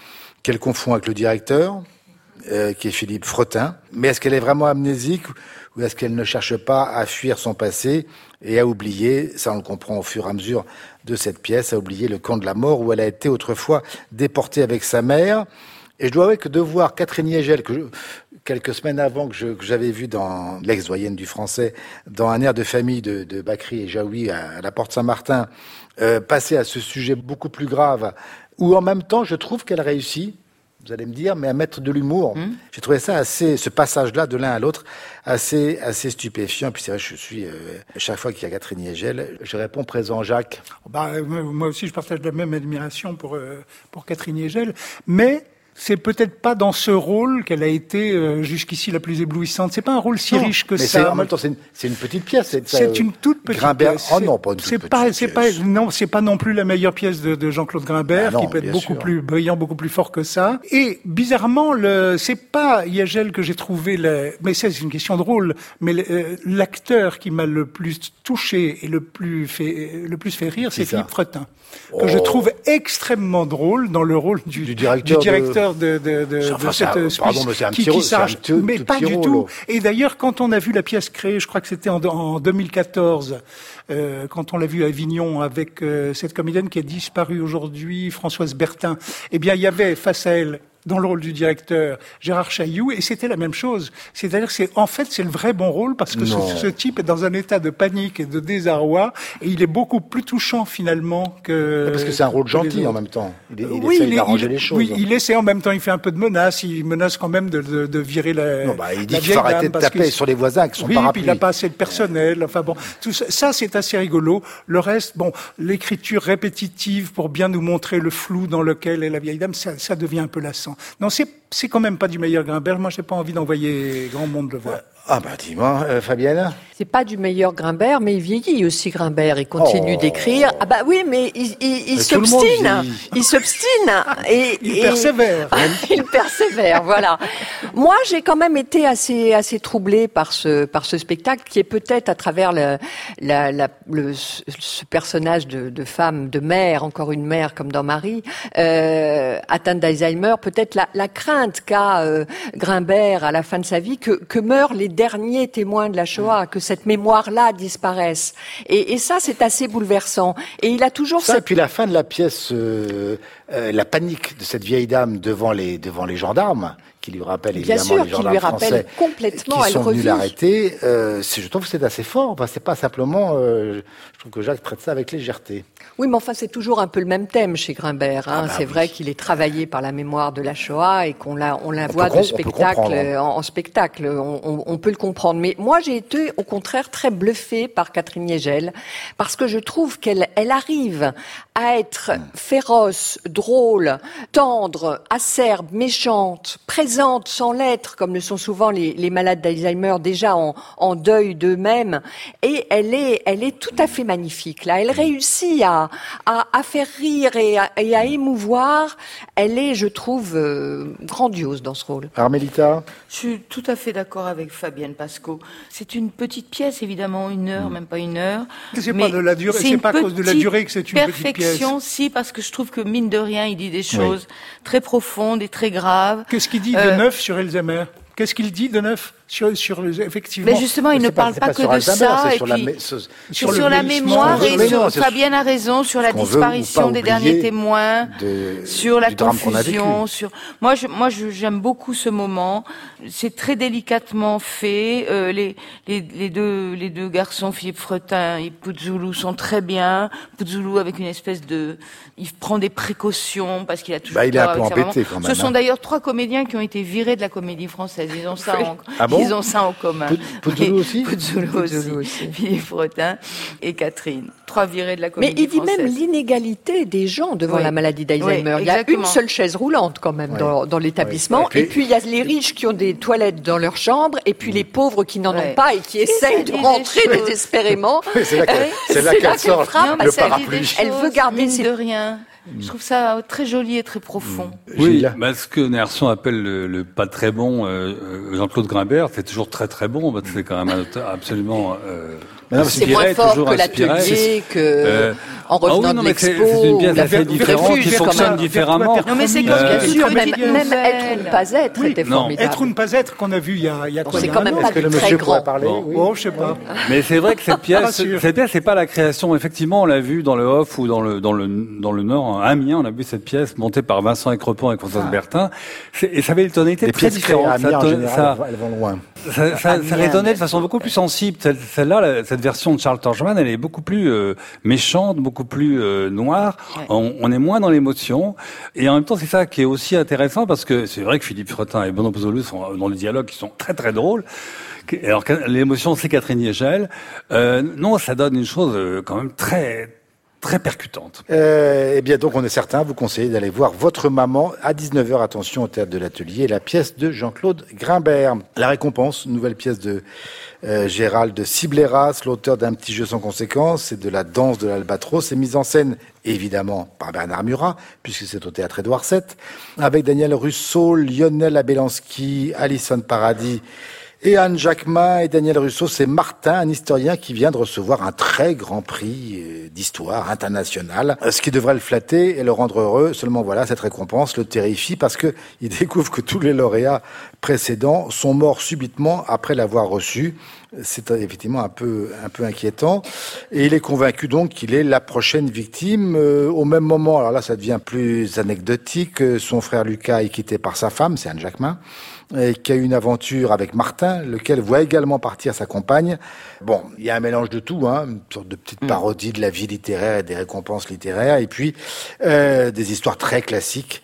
qu'elle confond avec le directeur, euh, qui est Philippe Fretin. Mais est-ce qu'elle est vraiment amnésique ou est-ce qu'elle ne cherche pas à fuir son passé et à oublier, ça on le comprend au fur et à mesure de cette pièce, à oublier le camp de la mort où elle a été autrefois déportée avec sa mère. Et je dois avouer que de voir Catherine Yegel, que je, quelques semaines avant que, je, que j'avais vu dans l'ex-doyenne du français, dans un air de famille de, de Bakri et Jaoui à, à la Porte Saint-Martin, euh, passer à ce sujet beaucoup plus grave, où en même temps je trouve qu'elle réussit, vous allez me dire, mais à mettre de l'humour. Mmh. J'ai trouvé ça assez, ce passage-là de l'un à l'autre, assez, assez stupéfiant. Puis c'est vrai, je suis, euh, chaque fois qu'il y a Catherine Yegel, je réponds présent Jacques. Bah, moi aussi, je partage la même admiration pour, euh, pour Catherine Yegel, mais c'est peut-être pas dans ce rôle qu'elle a été euh, jusqu'ici la plus éblouissante. C'est pas un rôle si non, riche que mais ça. C'est, en même temps, c'est une, c'est une petite pièce. C'est, c'est euh, une toute petite Grimbert. pièce. Oh non, pas une toute c'est petite pas, pièce. C'est pas, non, c'est pas non plus la meilleure pièce de, de Jean-Claude Grimbert, ah non, qui peut être beaucoup sûr. plus brillant, beaucoup plus fort que ça. Et bizarrement, le, c'est pas Yegel que j'ai trouvé, le, mais c'est une question de rôle, mais le, euh, l'acteur qui m'a le plus touché et le plus fait, le plus fait rire, c'est, c'est Philippe Fretin, que oh. je trouve extrêmement drôle dans le rôle du, du directeur, du directeur de, de, de Enfin, de cette un, pardon, mais c'est un qui, petit qui s'arrache, petit, mais tout pas du rôle. tout. Et d'ailleurs, quand on a vu la pièce créée, je crois que c'était en, en deux mille quatorze, euh, quand on l'a vue à Avignon avec euh, cette comédienne qui a disparu aujourd'hui, Françoise Bertin, eh bien, il y avait face à elle, dans le rôle du directeur, Gérard Chailloux, et c'était la même chose. C'est-à-dire que c'est, en fait, c'est le vrai bon rôle, parce que ce, ce type est dans un état de panique et de désarroi, et il est beaucoup plus touchant, finalement, que... Parce que c'est un rôle gentil, en même temps. Il, il oui, essaie il, d'arranger il, les choses. Oui, il essaie, en même temps, il fait un peu de menace, il menace quand même de, de, de virer la... Non, bah, il dit qu'il faut arrêter de taper sur les voisins qui sont oui, parapluies. Oui, puis il n'a pas assez de personnel, enfin bon, tout ça, ça, c'est assez rigolo. Le reste, bon, l'écriture répétitive pour bien nous montrer le flou dans lequel est la vieille dame, ça, ça devient un peu lassant. Non, c'est C'est quand même pas du meilleur Grimbert. Moi, j'ai pas envie d'envoyer grand monde le voir. Ah bah dis-moi, euh, Fabienne. C'est pas du meilleur Grimbert, mais il vieillit aussi Grimbert. Il continue oh. d'écrire. Ah bah oui, mais il, il, il s'obstine. Il s'obstine et il et... persévère. il persévère, voilà. Moi, j'ai quand même été assez assez troublée par ce par ce spectacle qui est peut-être à travers le la, la le ce personnage de, de femme, de mère, encore une mère comme dans Marie, euh, atteinte d'Alzheimer, peut-être la, la crainte qu'a euh, Grimbert à la fin de sa vie que que meurent les derniers témoins de la Shoah, que cette mémoire-là disparaisse. Et, et ça, c'est assez bouleversant. Et il a toujours ça, cette... Et puis la fin de la pièce, euh, euh, la panique de cette vieille dame devant les devant les gendarmes, qui lui rappelle Bien évidemment sûr, les gendarmes qui lui rappelle français complètement, qui elle sont venus revit. l'arrêter. Euh, c'est, je trouve que c'est assez fort. Enfin, c'est pas simplement. Euh, je trouve que Jacques traite ça avec légèreté. Oui, mais enfin, c'est toujours un peu le même thème chez Grimbert. Hein. Ah bah c'est oui. vrai qu'il est travaillé par la mémoire de la Shoah et qu'on la on la on voit de spectacle en, en spectacle. On, on, on peut le comprendre. Mais moi, j'ai été au contraire très bluffée par Catherine Yegel parce que je trouve qu'elle elle arrive à être féroce, drôle, tendre, acerbe, méchante, présente sans l'être, comme le sont souvent les, les malades d'Alzheimer déjà en, en deuil d'eux-mêmes. Et elle est, elle est tout à fait magnifique. Là, elle réussit à, à, à faire rire et à, et à émouvoir. Elle est, je trouve, euh, grandiose dans ce rôle. Armélita ? Je suis tout à fait d'accord avec Fabienne Pasco. C'est une petite pièce, évidemment, une heure, mmh. même pas une heure. C'est pas de la durée, c'est, c'est pas à cause de la durée que c'est une petite pièce. Perfection, si, parce que je trouve que mine de rien, il dit des choses oui. très profondes et très graves. Qu'est-ce qu'il dit de euh, neuf sur Alzheimer ? Qu'est-ce qu'il dit de neuf sur, sur effectivement? Mais justement, il mais ne parle pas, pas que de Alzheimer, ça. Et sur puis, la, sur, sur, sur la mémoire et sur, Fabienne a raison, sur la disparition des derniers témoins, de, sur la confusion, sur, moi, je, moi, je, j'aime beaucoup ce moment. C'est très délicatement fait. Euh, les, les, les deux, les deux garçons, Philippe Fretin et Pouzoulou, sont très bien. Pouzoulou avec une espèce de, il prend des précautions parce qu'il a toujours bah, il est peur un peu embêté quand même. Ce sont hein. d'ailleurs trois comédiens qui ont été virés de la comédie française. Ils ont ça en, ah bon ils ont ça en commun. Pouzoulou aussi? Pouzoulou aussi. aussi. Philippe Fretin et Catherine. Trois virés de la comédie Mais il dit française. même l'inégalité des gens devant oui. la maladie d'Alzheimer. Oui, il y a une seule chaise roulante quand même oui. dans, dans l'établissement. Oui. Et, puis, et puis il y a les riches qui ont des toilettes dans leur chambre et puis mmh. les pauvres qui n'en oui. ont pas et qui essayent de rentrer désespérément. Oui, c'est là qu'elle, c'est là qu'elle sort frappe, le parapluie. Elle veut garder ses... de rien. Je trouve ça très joli et très profond. Oui, bah, ce que Nerson appelle le, le pas très bon, euh, Jean-Claude Grimbert, c'est toujours très très bon, parce que c'est quand même un auteur absolument euh, non, c'est moins fort que l'atelier, que euh, en revenant ah oui, non, de l'expo. C'est une pièce assez différente qui fonctionne différemment. Non, mais c'est comme bien sûr, même, même être ou ne pas être oui, était formidable. Être ou ne pas être qu'on a vu il y a, il y a quoi C'est quand même pas du très grand. Parler, bon. oui. Oh, je sais pas. Mais c'est vrai que cette pièce, cette pièce, c'est pas la création. Effectivement, on l'a vu dans le Off ou dans le dans le dans le Nord, à Amiens, on a vu cette pièce montée par Vincent Écrepont et Françoise ah. Bertin. Et ça avait une tonalité très différente. À Amiens, en général, elles vont loin. Ça, ça, ça résonnait de façon beaucoup plus sensible. Celle-là, cette version de Charles Torchman, elle est beaucoup plus euh, méchante, beaucoup plus euh, noire. Ouais. On, on est moins dans l'émotion. Et en même temps, c'est ça qui est aussi intéressant parce que c'est vrai que Philippe Fretin et Benoît Pozzolo sont dans des dialogues qui sont très très drôles. Alors l'émotion, c'est Catherine Yegel. Euh, non, ça donne une chose euh, quand même très très percutante. Euh, eh bien, donc, on est certain, vous conseillez d'aller voir Votre Maman à dix-neuf heures, attention, au Théâtre de l'Atelier, la pièce de Jean-Claude Grimbert. La récompense, nouvelle pièce de euh, Gérald Cibleras, l'auteur d'Un petit jeu sans conséquence et de La danse de l'Albatros. C'est mise en scène, évidemment, par Bernard Murat, puisque c'est au Théâtre Édouard sept, avec Daniel Russo, Lionel Abelanski, Alison Paradis, et Anne Jacquemin et Daniel Russo, c'est Martin, un historien qui vient de recevoir un très grand prix d'histoire international, ce qui devrait le flatter et le rendre heureux. Seulement voilà, cette récompense le terrifie parce que il découvre que tous les lauréats précédents sont morts subitement après l'avoir reçu. C'est effectivement un peu un peu inquiétant et il est convaincu donc qu'il est la prochaine victime. Euh, au même moment, alors là ça devient plus anecdotique, son frère Lucas est quitté par sa femme, c'est Anne Jacquemin, et qui a eu une aventure avec Martin, lequel voit également partir sa compagne. Bon, il y a un mélange de tout, hein, une sorte de petite parodie de la vie littéraire et des récompenses littéraires, et puis euh, des histoires très classiques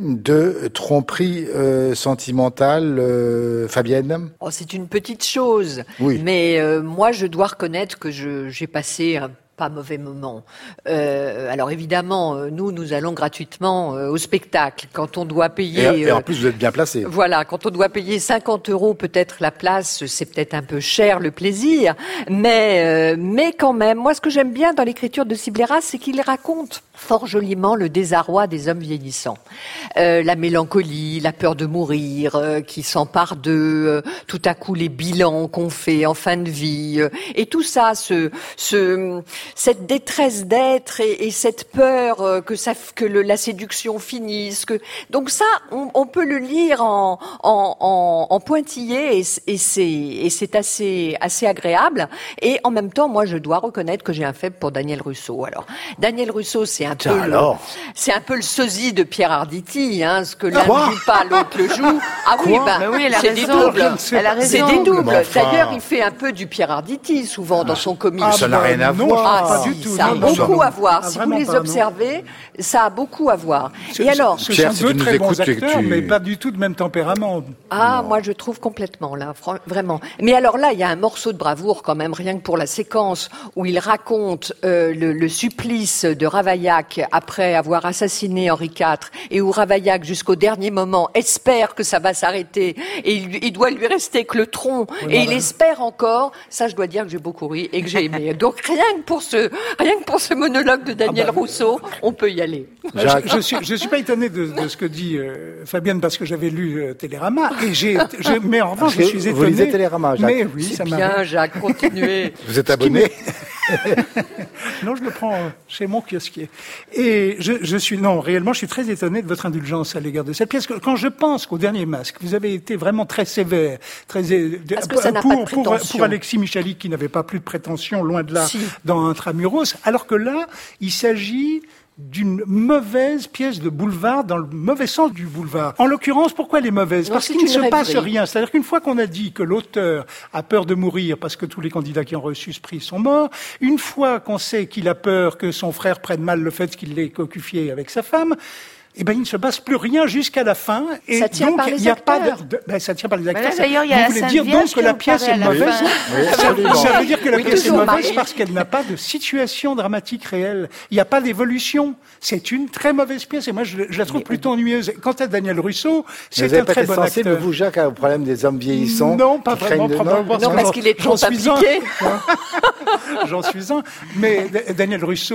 de tromperie euh, sentimentale, euh, Fabienne. Oh, c'est une petite chose, oui. mais euh, moi je dois reconnaître que je, j'ai passé un pas mauvais moment. Euh, alors évidemment, nous, nous allons gratuitement euh, au spectacle. Quand on doit payer... Et, et en plus, vous êtes bien placé. Euh, voilà, quand on doit payer cinquante euros peut-être la place, c'est peut-être un peu cher le plaisir, mais euh, mais quand même, moi ce que j'aime bien dans l'écriture de Cibleras, c'est qu'il raconte fort joliment le désarroi des hommes vieillissants. Euh, la mélancolie, la peur de mourir, euh, qui s'empare d'eux, euh, tout à coup les bilans qu'on fait en fin de vie, euh, et tout ça, ce... ce cette détresse d'être et, et cette peur euh, que ça, que le, la séduction finisse. Que donc ça, on, on peut le lire en, en, en, en pointillé et, et c'est, et c'est assez, assez agréable. Et en même temps, moi, je dois reconnaître que j'ai un faible pour Daniel Russo. Alors, Daniel Russo, c'est un Tiens, peu, le, c'est un peu le sosie de Pierre Arditi, hein, ce que l'un ne joue pas, l'autre le joue. Ah oui, ben, bah oui, elle a c'est raison. des doubles. Elle a raison. C'est des doubles. Enfin... D'ailleurs, il fait un peu du Pierre Arditi souvent dans son comique. Ah, ça n'a rien à non, voir. Pas Ah, du si, tout. ça a Non, beaucoup non, à voir. ah, Si vous les pas, observez, non. Ça a beaucoup à voir. Ce, Et alors, ce Pierre, sont si deux tu nous très écoutes, bons acteurs, tu... mais pas du tout de même tempérament. Ah, non. moi je trouve complètement là, fr- vraiment. Mais alors là, il y a un morceau de bravoure quand même, rien que pour la séquence où il raconte euh, le, le supplice de Ravaillac après avoir assassiné Henri quatre, et où Ravaillac, jusqu'au dernier moment, espère que ça va s'arrêter, et il, il doit lui rester que le tronc, oui, et voilà. Il espère encore. Ça, je dois dire que j'ai beaucoup ri et que j'ai aimé. Donc rien que pour ce, rien que pour ce monologue de Daniel ah bah, Rousseau, on peut y aller. Je, je suis, je suis pas étonné de, de ce que dit euh, Fabienne parce que j'avais lu euh, Télérama et j'ai, je, mais en revanche, je suis étonné. Vous lisez Télérama, Jacques. Mais oui, c'est ça bien, m'arrive. Jacques, continuez. Vous êtes abonné? Non, je le prends chez mon kiosquier. Et je, je suis, non, réellement, je suis très étonné de votre indulgence à l'égard de cette pièce. Quand je pense qu'au dernier Masque, vous avez été vraiment très sévère, très, parce que ça n'a pour, pas de pour, prétention. pour Alexis Michalik, qui n'avait pas plus de prétention, loin de là, si. dans Intramuros, alors que là, il s'agit d'une mauvaise pièce de boulevard, dans le mauvais sens du boulevard. En l'occurrence, pourquoi elle est mauvaise? Non, parce qu'il ne se rêverie. passe rien. C'est-à-dire qu'une fois qu'on a dit que l'auteur a peur de mourir parce que tous les candidats qui ont reçu ce prix sont morts, une fois qu'on sait qu'il a peur que son frère prenne mal le fait qu'il l'ait cocufié avec sa femme, eh ben, il ne se passe plus rien jusqu'à la fin. Et ça tient donc, par les il y a acteurs. pas de, de, ben, ça tient par les acteurs. Ben là, d'ailleurs, il y a vous voulez Sainte dire Vierge donc que la pièce est mauvaise? Oui, absolument. Ça veut dire que la Oui, pièce est toujours, mauvaise Marie. parce qu'elle n'a pas de situation dramatique réelle. Il n'y a pas d'évolution. C'est une très mauvaise pièce et moi, je, je la trouve Mais, plutôt ennuyeuse. Quant à Daniel Russo, c'est vous un avez très pas été bon sensible, acteur. vous, Jacques, au problème des hommes vieillissants? Non, pas qui vraiment, craignent de probablement. Non, parce qu'il est trop J'en suis un. appliqué. J'en suis un. Mais Daniel Russo,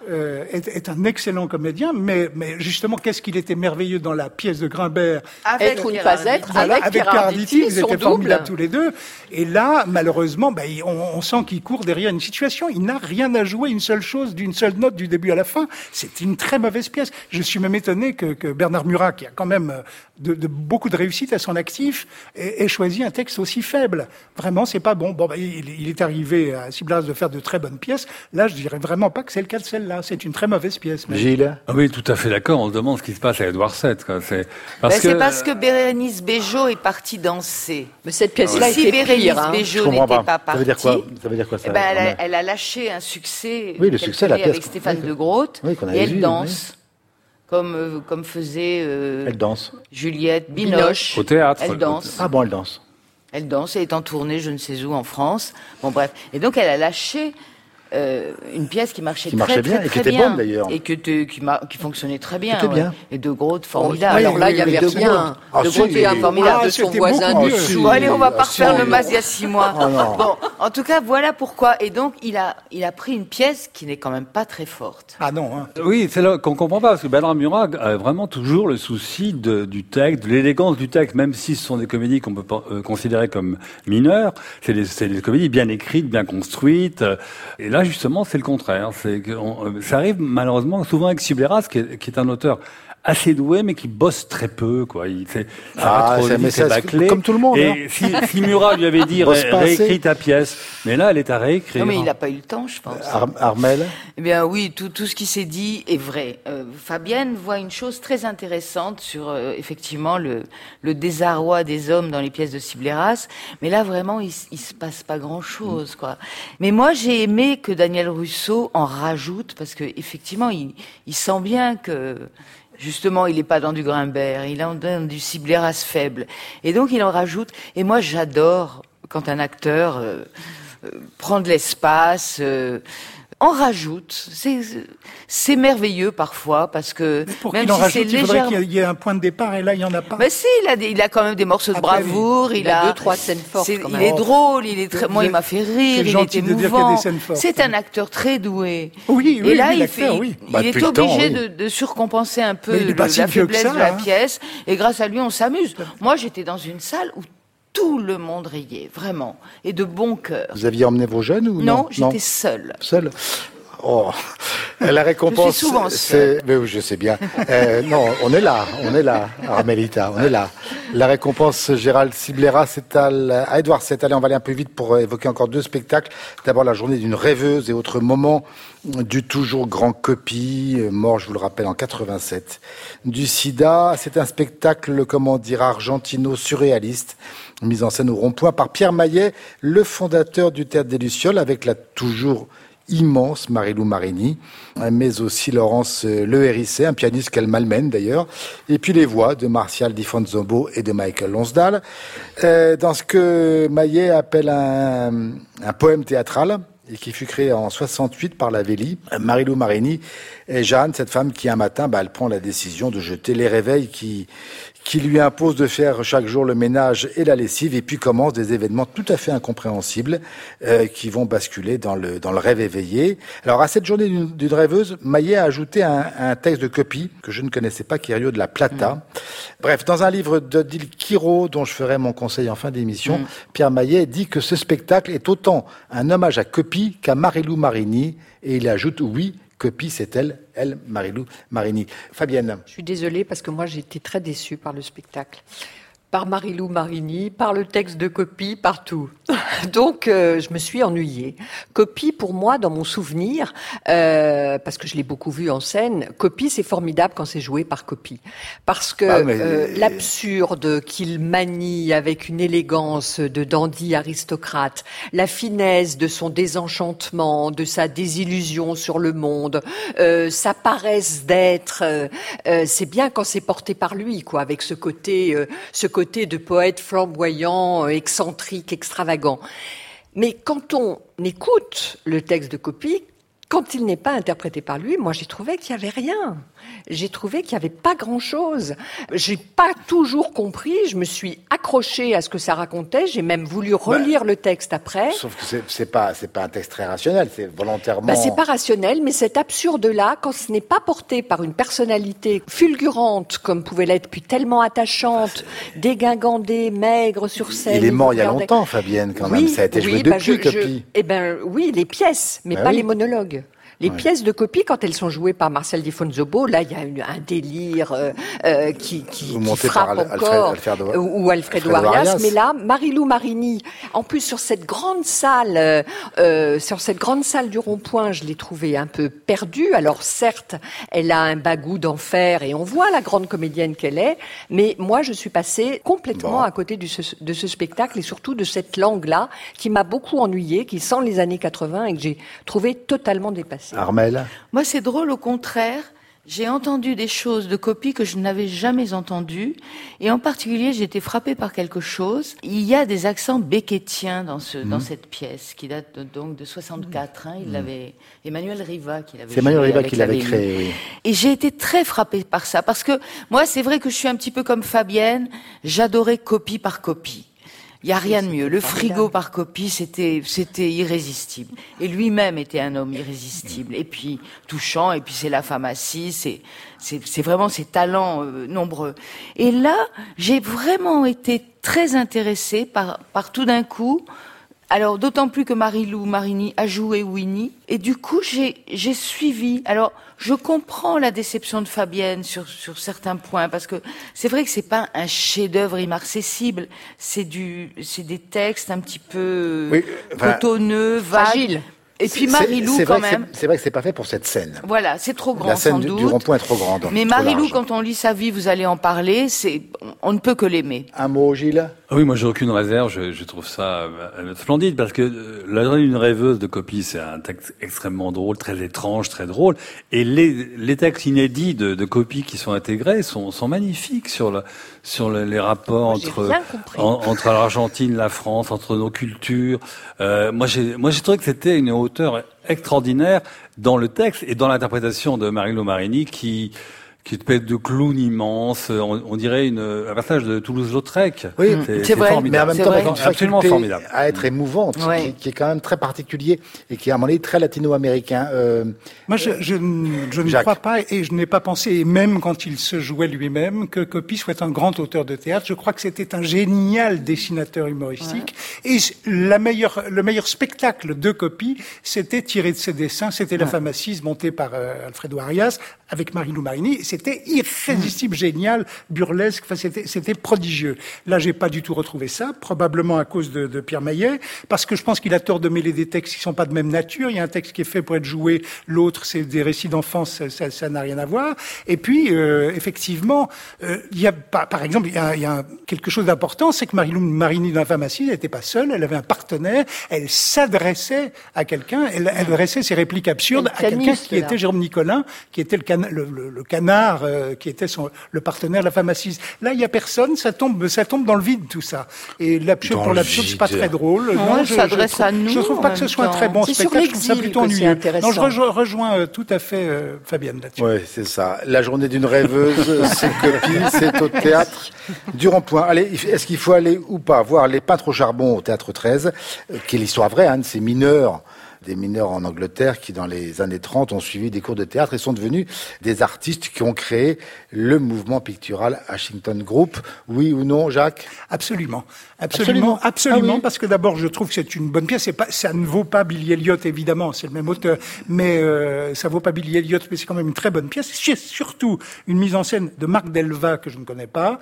euh, est, est un excellent comédien, mais, mais justement, qu'est-ce qu'il était merveilleux dans la pièce de Grimbert. Avec être ou ne pas être, voilà, avec, avec Pierre Arditi, ils étaient formidables double. tous les deux. Et là, malheureusement, ben, on, on sent qu'il court derrière une situation. Il n'a rien à jouer, une seule chose, d'une seule note du début à la fin. C'est une très mauvaise pièce. Je suis même étonné que, que Bernard Murat, qui a quand même de, de beaucoup de réussite à son actif, ait, ait choisi un texte aussi faible. Vraiment, c'est pas bon. Bon, ben, il, il est arrivé à Siblas de faire de très bonnes pièces. Là, je dirais vraiment pas que c'est le cas de celle-là. C'est une très mauvaise pièce. Mais... Gilles. Ah oui, tout à fait d'accord. On se demande ce qui se passe à Édouard sept. Quoi. C'est parce ben, que c'est parce que Bérénice Bejo est partie danser. Mais cette pièce-là, si Bérénice hein. Bejo n'était pas. pas partie, ça veut dire quoi Ça veut dire quoi ça eh ben, elle, a, elle a lâché un succès. Oui, le succès, la pièce avec Stéphane oui, de Groot. Oui, qu'on a et elle vu, danse. Oui. Comme, euh, comme faisait euh, elle danse. Juliette Binoche. Au théâtre. Elle danse. Ah bon, elle danse. Elle danse et est en tournée je ne sais où en France. Bon bref. Et donc elle a lâché euh, une pièce qui marchait qui très, marchait bien très, et qui très était bien. bonne d'ailleurs. Et que te, qui, qui fonctionnait très bien. C'était bien. Ouais. Et de Groot formidable. Oh, alors là, il y avait de rien. Groot, de Groot était formidable. Ah, de son voisin du dessous. Bon allez, on va pas Ah, refaire si, le mas il y a six mois. Oh, non. Bon, en tout cas, voilà pourquoi. Et donc il a, il a pris une pièce qui n'est quand même pas très forte. Ah non. Hein. Oui, c'est là qu'on comprend pas parce que Bernard Murat a vraiment toujours le souci de, du texte, de l'élégance du texte, même si ce sont des comédies qu'on peut euh, considérer comme mineures. C'est des, c'est des comédies bien écrites, bien construites. Et là, justement, c'est le contraire. C'est que on, ça arrive malheureusement souvent avec Sibleras, qui est, qui est un auteur assez doué, mais qui bosse très peu, quoi. Il, c'est, ça ah, va trop c'est, vite, c'est bâclé. Comme tout le monde. Et hein. si, si Murat lui avait dit ré, réécris ta pièce, mais là, elle est à réécrire. Non, mais il n'a pas eu le temps, je pense. Ar- Armel. Eh bien, oui, tout, tout ce qui s'est dit est vrai. Euh, Fabienne voit une chose très intéressante sur, euh, effectivement, le, le désarroi des hommes dans les pièces de Sibleras. Mais là, vraiment, il, il se passe pas grand-chose, quoi. Mais moi, j'ai aimé que Daniel Russo en rajoute, parce que, effectivement, il, il sent bien que, justement, il n'est pas dans du Grimbert, il est dans du Sibleras faible. Et donc, il en rajoute. Et moi, j'adore quand un acteur euh, euh, prend de l'espace, euh, en rajoute. C'est, c'est merveilleux parfois, parce que pour même qu'il en si rajoute, c'est il faudrait légèrement... qu'il y ait un point de départ, et là, il n'y en a pas. Mais si, il a, des, il a quand même des morceaux de Après, bravoure, il, il a a deux, trois scènes fortes, c'est, quand il même. est drôle, il est très, moi, il m'a fait rire, il gentil était de dire qu'il y a émouvant. des scènes fortes. C'est un acteur très doué. Oui, oui, Et là, oui, il, l'acteur, fait, oui. il, Bah, il est depuis le obligé temps, oui. de, de surcompenser un peu Mais il est le- pas si la vieux que faiblesse ça, de la hein. pièce, et grâce à lui, on s'amuse. Moi, j'étais dans une salle où tout le monde riait, vraiment, et de bon cœur. Vous aviez emmené vos jeunes ou non? Non, j'étais seule. Seule. Oh, la récompense. Je suis souvent c'est, mais oui, je sais bien. Euh, non, on est là, on est là, Armelita, on est là. La récompense Gérald Sibleras c'est à, à Édouard sept. Allez, on va aller un peu vite pour évoquer encore deux spectacles. D'abord, la journée d'une rêveuse et autres moments du toujours grand Coppi, mort, je vous le rappelle, en quatre-vingt-sept. Du sida, c'est un spectacle, comment dire, argentino-surréaliste, mis en scène au rond-point par Pierre Maillet, le fondateur du Théâtre des Lucioles, avec la toujours immense Marilou Marini, mais aussi Laurence Le Hérissé, un pianiste qu'elle malmène d'ailleurs, et puis les voix de Martial Di Fonzombo et de Michael Lonsdale, euh, dans ce que Maillet appelle un, un poème théâtral, et qui fut créé en soixante-huit par la Vélie. Marilou Marini est Jeanne, cette femme qui un matin, bah, elle prend la décision de jeter les réveils qui qui lui impose de faire chaque jour le ménage et la lessive, et puis commencent des événements tout à fait incompréhensibles euh, qui vont basculer dans le dans le rêve éveillé. Alors à cette journée d'une, d'une rêveuse, Maillet a ajouté un, un texte de Coppi que je ne connaissais pas, qui est Rio de la Plata. Mmh. Bref, dans un livre d'Odile Quiro, dont je ferai mon conseil en fin d'émission, mmh. Pierre Maillet dit que ce spectacle est autant un hommage à Coppi qu'à Marilou Marini, et il ajoute oui, Coppi, c'est elle, elle, Marilou Marini. Fabienne. Je suis désolée parce que moi j'ai été très déçue par le spectacle. Par Marilou Marini, par le texte de Coppi, partout. Donc, euh, je me suis ennuyée. Coppi, pour moi, dans mon souvenir, euh, parce que je l'ai beaucoup vu en scène, Coppi, c'est formidable quand c'est joué par Coppi. Parce que ah, mais... euh, l'absurde qu'il manie avec une élégance de dandy aristocrate, la finesse de son désenchantement, de sa désillusion sur le monde, euh, sa paresse d'être, euh, euh, c'est bien quand c'est porté par lui, quoi, avec ce côté, euh, ce côté de poète flamboyant, excentrique, extravagant. Mais quand on écoute le texte de Coppi, Quand il n'est pas interprété par lui, moi j'ai trouvé qu'il y avait rien. J'ai trouvé qu'il y avait pas grand-chose. J'ai pas toujours compris. Je me suis accrochée à ce que ça racontait. J'ai même voulu relire bah, le texte après. Sauf que c'est, c'est pas c'est pas un texte très rationnel. C'est volontairement. Bah, c'est pas rationnel, mais cet absurde-là, quand ce n'est pas porté par une personnalité fulgurante comme pouvait l'être, puis tellement attachante, bah, dégingandée, maigre sur scène. Il est mort il y a longtemps, Fabienne, quand oui, même. Ça a été joué oui, depuis, bah, je, Coppi. Je, eh ben oui, les pièces, mais bah, pas oui. les monologues. Les ouais. pièces de Coppi, quand elles sont jouées par Marcel Di Fonzobo, là, il y a une, un délire euh, euh, qui, qui, qui frappe par encore, Alfred, Alfred, ou Alfredo, Alfredo Arias. Arias. Mais là, Marilou Marini, en plus sur cette grande salle, euh, sur cette grande salle du Rond-Point, je l'ai trouvée un peu perdue. Alors certes, elle a un bagou d'enfer et on voit la grande comédienne qu'elle est, mais moi, je suis passée complètement bon. à côté du, de ce spectacle et surtout de cette langue-là qui m'a beaucoup ennuyée, qui sent les années quatre-vingts et que j'ai trouvé totalement dépassée. Armelle. Moi, c'est drôle, au contraire. J'ai entendu des choses de Coppi que je n'avais jamais entendues. Et en particulier, j'ai été frappée par quelque chose. Il y a des accents becquetiens dans ce, mmh. dans cette pièce, qui date de, donc de soixante-quatre. Hein. Il mmh. l'avait, Emmanuel Riva qui l'avait C'est Emmanuel Riva qui l'avait créé, oui. Et j'ai été très frappée par ça. Parce que moi, c'est vrai que je suis un petit peu comme Fabienne. J'adorais Coppi par Coppi. Il y a rien de mieux. Le frigo par Coppi, c'était, c'était irrésistible. Et lui-même était un homme irrésistible. Et puis, touchant. Et puis, c'est la femme assise. C'est, c'est, c'est vraiment ses talents euh, nombreux. Et là, j'ai vraiment été très intéressée par, par tout d'un coup. Alors, d'autant plus que Marilou Marini a joué Winnie. Et du coup, j'ai, j'ai suivi. Alors, je comprends la déception de Fabienne sur, sur certains points, parce que c'est vrai que c'est pas un chef-d'œuvre imarcessible. C'est du, c'est des textes un petit peu oui, enfin, cotonneux, vagues. Et puis Marilou, c'est, c'est quand vrai même. C'est, c'est vrai que c'est pas fait pour cette scène. Voilà, c'est trop grand, La scène sans du, doute. du rond-point est trop grande. Mais Marilou, quand on lit sa vie, vous allez en parler, c'est, on ne peut que l'aimer. Un mot, Gilles? Ah oui, moi j'ai aucune réserve, je, je trouve ça euh, splendide, parce que euh, La journée d'une rêveuse de Coppi, c'est un texte extrêmement drôle, très étrange, très drôle, et les, les textes inédits de, de Coppi qui sont intégrés sont, sont magnifiques sur, le, sur le, les rapports entre, en, entre l'Argentine, la France, entre nos cultures. Euh, moi j'ai, moi j'ai trouvé que c'était une hauteur extraordinaire dans le texte et dans l'interprétation de Marilou Marini qui qui est de clown immense, on, on dirait une, un passage de Toulouse-Lautrec. Oui, c'est, c'est vrai. Mais en même temps, avec une absolument formidable. À être émouvante, ouais. qui, qui est quand même très particulier et qui est à mon avis très latino-américain. Euh, Moi, je, je, je ne crois pas et je n'ai pas pensé, et même quand il se jouait lui-même, que Coppi soit un grand auteur de théâtre. Je crois que c'était un génial dessinateur humoristique. Ouais. Et la meilleure, le meilleur spectacle de Coppi, c'était tiré de ses dessins. C'était ouais. La femme assise montée par euh, Alfredo Arias avec Marilou Marini. C'était irrésistible, mmh. génial, burlesque. Enfin, c'était, c'était prodigieux. Là, j'ai pas du tout retrouvé ça, probablement à cause de, de Pierre Maillet, parce que je pense qu'il a tort de mêler des textes qui sont pas de même nature. Il y a un texte qui est fait pour être joué, l'autre, c'est des récits d'enfance, ça, ça n'a rien à voir. Et puis, euh, effectivement, euh, il y a, par, par exemple, il y a, il y a quelque chose d'important, c'est que Marilou Marini, dans La femme assise, elle n'était pas seule, elle avait un partenaire, elle s'adressait à quelqu'un, elle, elle adressait ses répliques absurdes à quelqu'un qui là. était Jérôme Nicolin, qui était le, cana- le, le, le canard, euh, qui était son, le partenaire de La femme assise. Là, il y a personne, ça tombe, ça tombe dans le vide, tout ça. Et l'absurde pour l'absurde, c'est pas très drôle. Non, non je, s'adresse je, à nous. Je trouve pas que ce soit un très bon c'est spectacle, je trouve ça plutôt ennuyeux. Non, je rejoins, rejoins euh, tout à fait euh, Fabienne là-dessus. Oui, c'est ça. La journée d'une rêveuse, c'est Coppi, c'est au théâtre du Rond-Point. Allez, est-ce qu'il faut aller ou pas voir Les Peintres au charbon au Théâtre treize, euh, qui est l'histoire vraie, hein, de ces mineurs, des mineurs en Angleterre qui, dans les années trente, ont suivi des cours de théâtre et sont devenus des artistes qui ont créé le mouvement pictural Ashington Group. Oui ou non, Jacques? Absolument. Absolument, absolument, absolument ah oui. Parce que d'abord, je trouve que c'est une bonne pièce. C'est pas, ça ne vaut pas Billy Elliot, évidemment, c'est le même auteur, mais euh, ça vaut pas Billy Elliot, mais c'est quand même une très bonne pièce. C'est surtout une mise en scène de Marc Delva que je ne connais pas,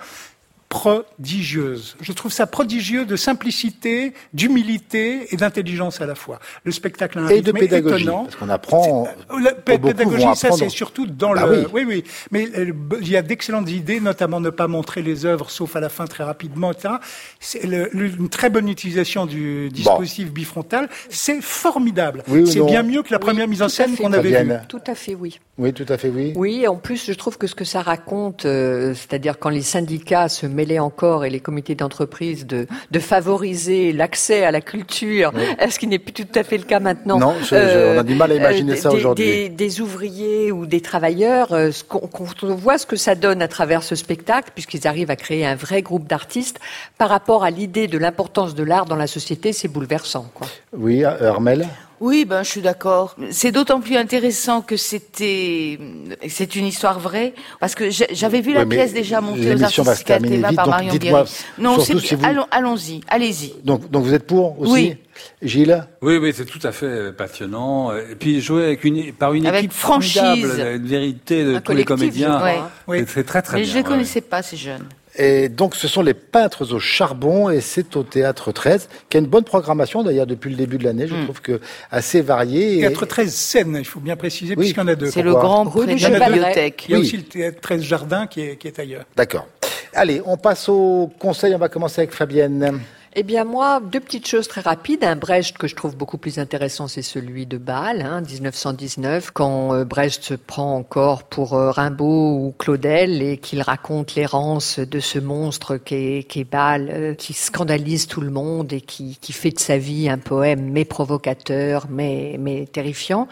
prodigieuse. Je trouve ça prodigieux de simplicité, d'humilité et d'intelligence à la fois. Le spectacle a un et de rythme pédagogie, étonnant. parce qu'on apprend. La p- pédagogie, ça apprendre... c'est surtout dans bah le. Oui. oui, oui. Mais euh, il y a d'excellentes idées, notamment ne pas montrer les œuvres, sauf à la fin très rapidement, et cetera. C'est le, le, une très bonne utilisation du dispositif bon. bifrontal. C'est formidable. Oui c'est non. bien mieux que la première oui, mise en scène qu'on avait Fabienne. vue. Tout à fait, oui. Oui, tout à fait, oui. Oui, en plus, je trouve que ce que ça raconte, euh, c'est-à-dire quand les syndicats se mettent Rabelais encore et les comités d'entreprise de, de favoriser l'accès à la culture, oui. ce qui n'est plus tout à fait le cas maintenant. Non, je, je, on a du mal à imaginer euh, ça des, aujourd'hui. Des, des ouvriers ou des travailleurs, euh, qu'on, qu'on voit ce que ça donne à travers ce spectacle, puisqu'ils arrivent à créer un vrai groupe d'artistes, par rapport à l'idée de l'importance de l'art dans la société, c'est bouleversant, quoi. Oui, Armelle. Oui, ben je suis d'accord. C'est d'autant plus intéressant que c'était, c'est une histoire vraie, parce que j'avais vu la oui, pièce déjà montée aux Artistes à Théma par Marion Guéry. Non, c'est si vous... allons, allons-y, allez-y. Donc, donc vous êtes pour aussi, oui. Gilles? Oui, oui, c'est tout à fait passionnant. Et puis jouer avec une, par une avec équipe franchise, formidable, une vérité de un tous les comédiens. Ouais. Oui. C'est très très Mais bien. je les ouais. connaissais pas ces jeunes. Et donc, ce sont les Peintres au charbon, et c'est au Théâtre treize, qui a une bonne programmation, d'ailleurs, depuis le début de l'année. Je mmh. trouve que assez variée. Théâtre et... treize scène, il faut bien préciser, oui. puisqu'il y en a deux. C'est le grand prix de la bibliothèque. Il y a oui. aussi le Théâtre treize Jardin qui est, qui est ailleurs. D'accord. Allez, on passe au conseil. On va commencer avec Fabienne. Eh bien moi, deux petites choses très rapides. Un Brecht que je trouve beaucoup plus intéressant, c'est celui de Bâle, hein, dix-neuf cent dix-neuf, quand euh, Brecht se prend encore pour euh, Rimbaud ou Claudel et qu'il raconte l'errance de ce monstre qu'est, qu'est Bâle, euh, qui scandalise tout le monde et qui, qui fait de sa vie un poème mais provocateur, mais, mais terrifiant.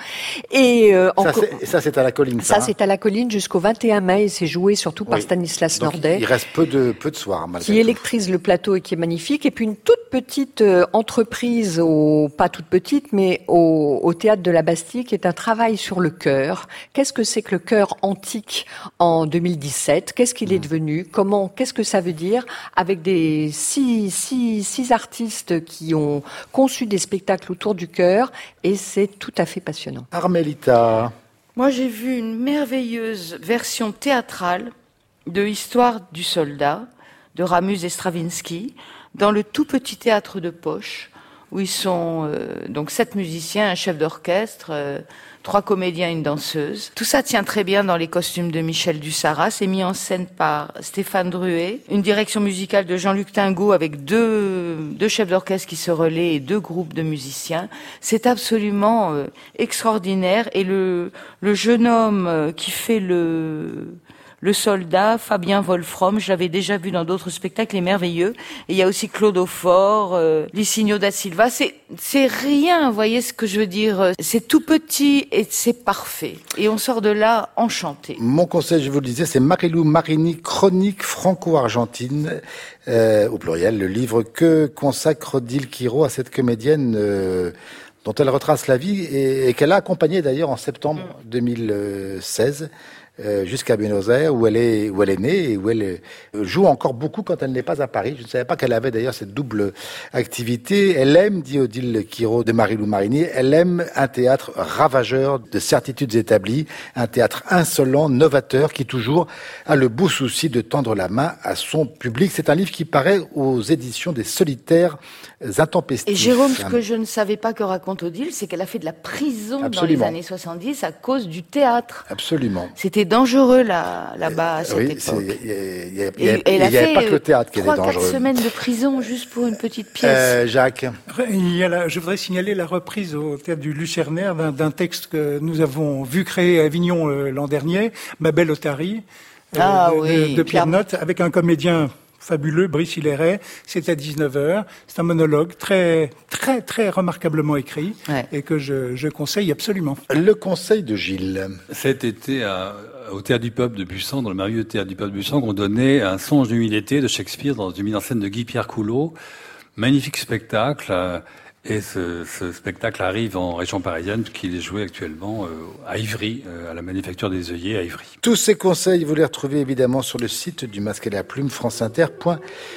Et euh, ça, en... c'est, ça, c'est à la Colline. Ça, ça hein. c'est à la Colline jusqu'au vingt et un mai. Et c'est joué surtout par oui. Stanislas Donc, Nordet. Il reste peu de peu de soirs, malgré qui tout. électrise le plateau et qui est magnifique. Et puis une toute petite euh, entreprise, au, pas toute petite, mais au, au Théâtre de la Bastille, qui est un travail sur le chœur. Qu'est-ce que c'est que le chœur antique en deux mille dix-sept? Qu'est-ce qu'il mmh. est devenu? Comment? Qu'est-ce que ça veut dire? Avec des six, six, six artistes qui ont conçu des spectacles autour du chœur, et c'est tout à fait passionnant. Armélita. Moi, j'ai vu une merveilleuse version théâtrale de Histoire du soldat de Ramus et Stravinsky, dans le tout petit théâtre de Poche, où ils sont euh, donc sept musiciens, un chef d'orchestre, euh, trois comédiens, une danseuse. Tout ça tient très bien dans les costumes de Michel Dussara. C'est mis en scène par Stéphane Druet. Une direction musicale de Jean-Luc Tingot avec deux, deux chefs d'orchestre qui se relaient et deux groupes de musiciens. C'est absolument euh, extraordinaire. Et le, le jeune homme euh, qui fait le... Le soldat, Fabien Wolfram, je l'avais déjà vu dans d'autres spectacles, est merveilleux. Et il y a aussi Claude Aufort, euh, Licinio da Silva. C'est, c'est rien, vous voyez ce que je veux dire. C'est tout petit et c'est parfait. Et on sort de là enchanté. Mon conseil, je vous le disais, c'est Marilou Marini, Chronique franco-argentine, euh, au pluriel, le livre que consacre Odile Quiro à cette comédienne euh, dont elle retrace la vie et, et qu'elle a accompagnée d'ailleurs en septembre deux mille seize. Euh, jusqu'à Buenos Aires, où elle est, où elle est née et où elle joue encore beaucoup quand elle n'est pas à Paris. Je ne savais pas qu'elle avait d'ailleurs cette double activité. Elle aime, dit Odile Quiro de Marilou Marini, elle aime un théâtre ravageur de certitudes établies, un théâtre insolent, novateur, qui toujours a le beau souci de tendre la main à son public. C'est un livre qui paraît aux éditions des Solitaires Intempestifs. Et Jérôme, ce que je ne savais pas que raconte Odile, c'est qu'elle a fait de la prison Absolument. Dans les années soixante-dix à cause du théâtre. Absolument. C'était dangereux là, là-bas à cette oui, époque. Il n'y avait pas que le théâtre qui était dangereux. trois quatre semaines de prison juste pour une petite pièce. Euh, Jacques. Il y a la, je voudrais signaler la reprise au théâtre du Lucernaire d'un, d'un texte que nous avons vu créer à Avignon euh, l'an dernier, Ma belle Otarie, euh, ah, de, oui, de, de Pierre Notte, avec un comédien fabuleux, Brice Hilleret. C'est à dix-neuf heures. C'est un monologue très, très, très remarquablement écrit ouais. et que je, je conseille absolument. Le conseil de Gilles. Cet été, à, au Théâtre du Peuple de Busan, dans le merveilleux Théâtre du Peuple de Busan, on donnait un songe d'une nuit d'été de Shakespeare dans une mise en scène de Guy-Pierre Coulot. Magnifique spectacle. Et ce, ce spectacle arrive en région parisienne, puisqu'il est joué actuellement euh, à Ivry, euh, à la Manufacture des œillets à Ivry. Tous ces conseils, vous les retrouvez évidemment sur le site du Masque et la Plume, franceinter point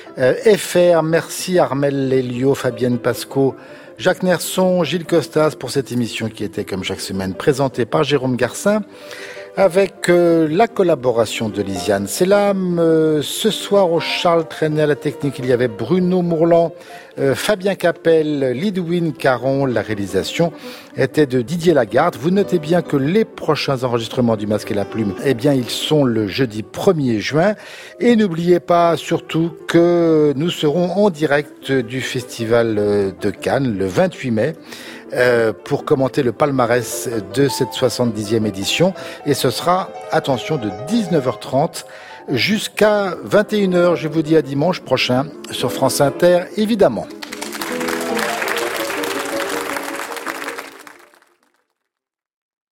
f r. Merci Armelle Lélio, Fabienne Pasco, Jacques Nerson, Gilles Costas pour cette émission qui était, comme chaque semaine, présentée par Jérôme Garcin, avec euh, la collaboration de Lisiane Selam. Euh, ce soir, au Charles Trenet à la technique, il y avait Bruno Mourlan, euh, Fabien Capel, Lidwin Caron. La réalisation était de Didier Lagarde. Vous notez bien que les prochains enregistrements du Masque et la Plume, eh bien, ils sont le jeudi premier juin. Et n'oubliez pas, surtout, que nous serons en direct du Festival de Cannes le vingt-huit mai. Euh, pour commenter le palmarès de cette soixante-dixième édition. Et ce sera, attention, de dix-neuf heures trente jusqu'à vingt et une heures. Je vous dis à dimanche prochain sur France Inter, évidemment.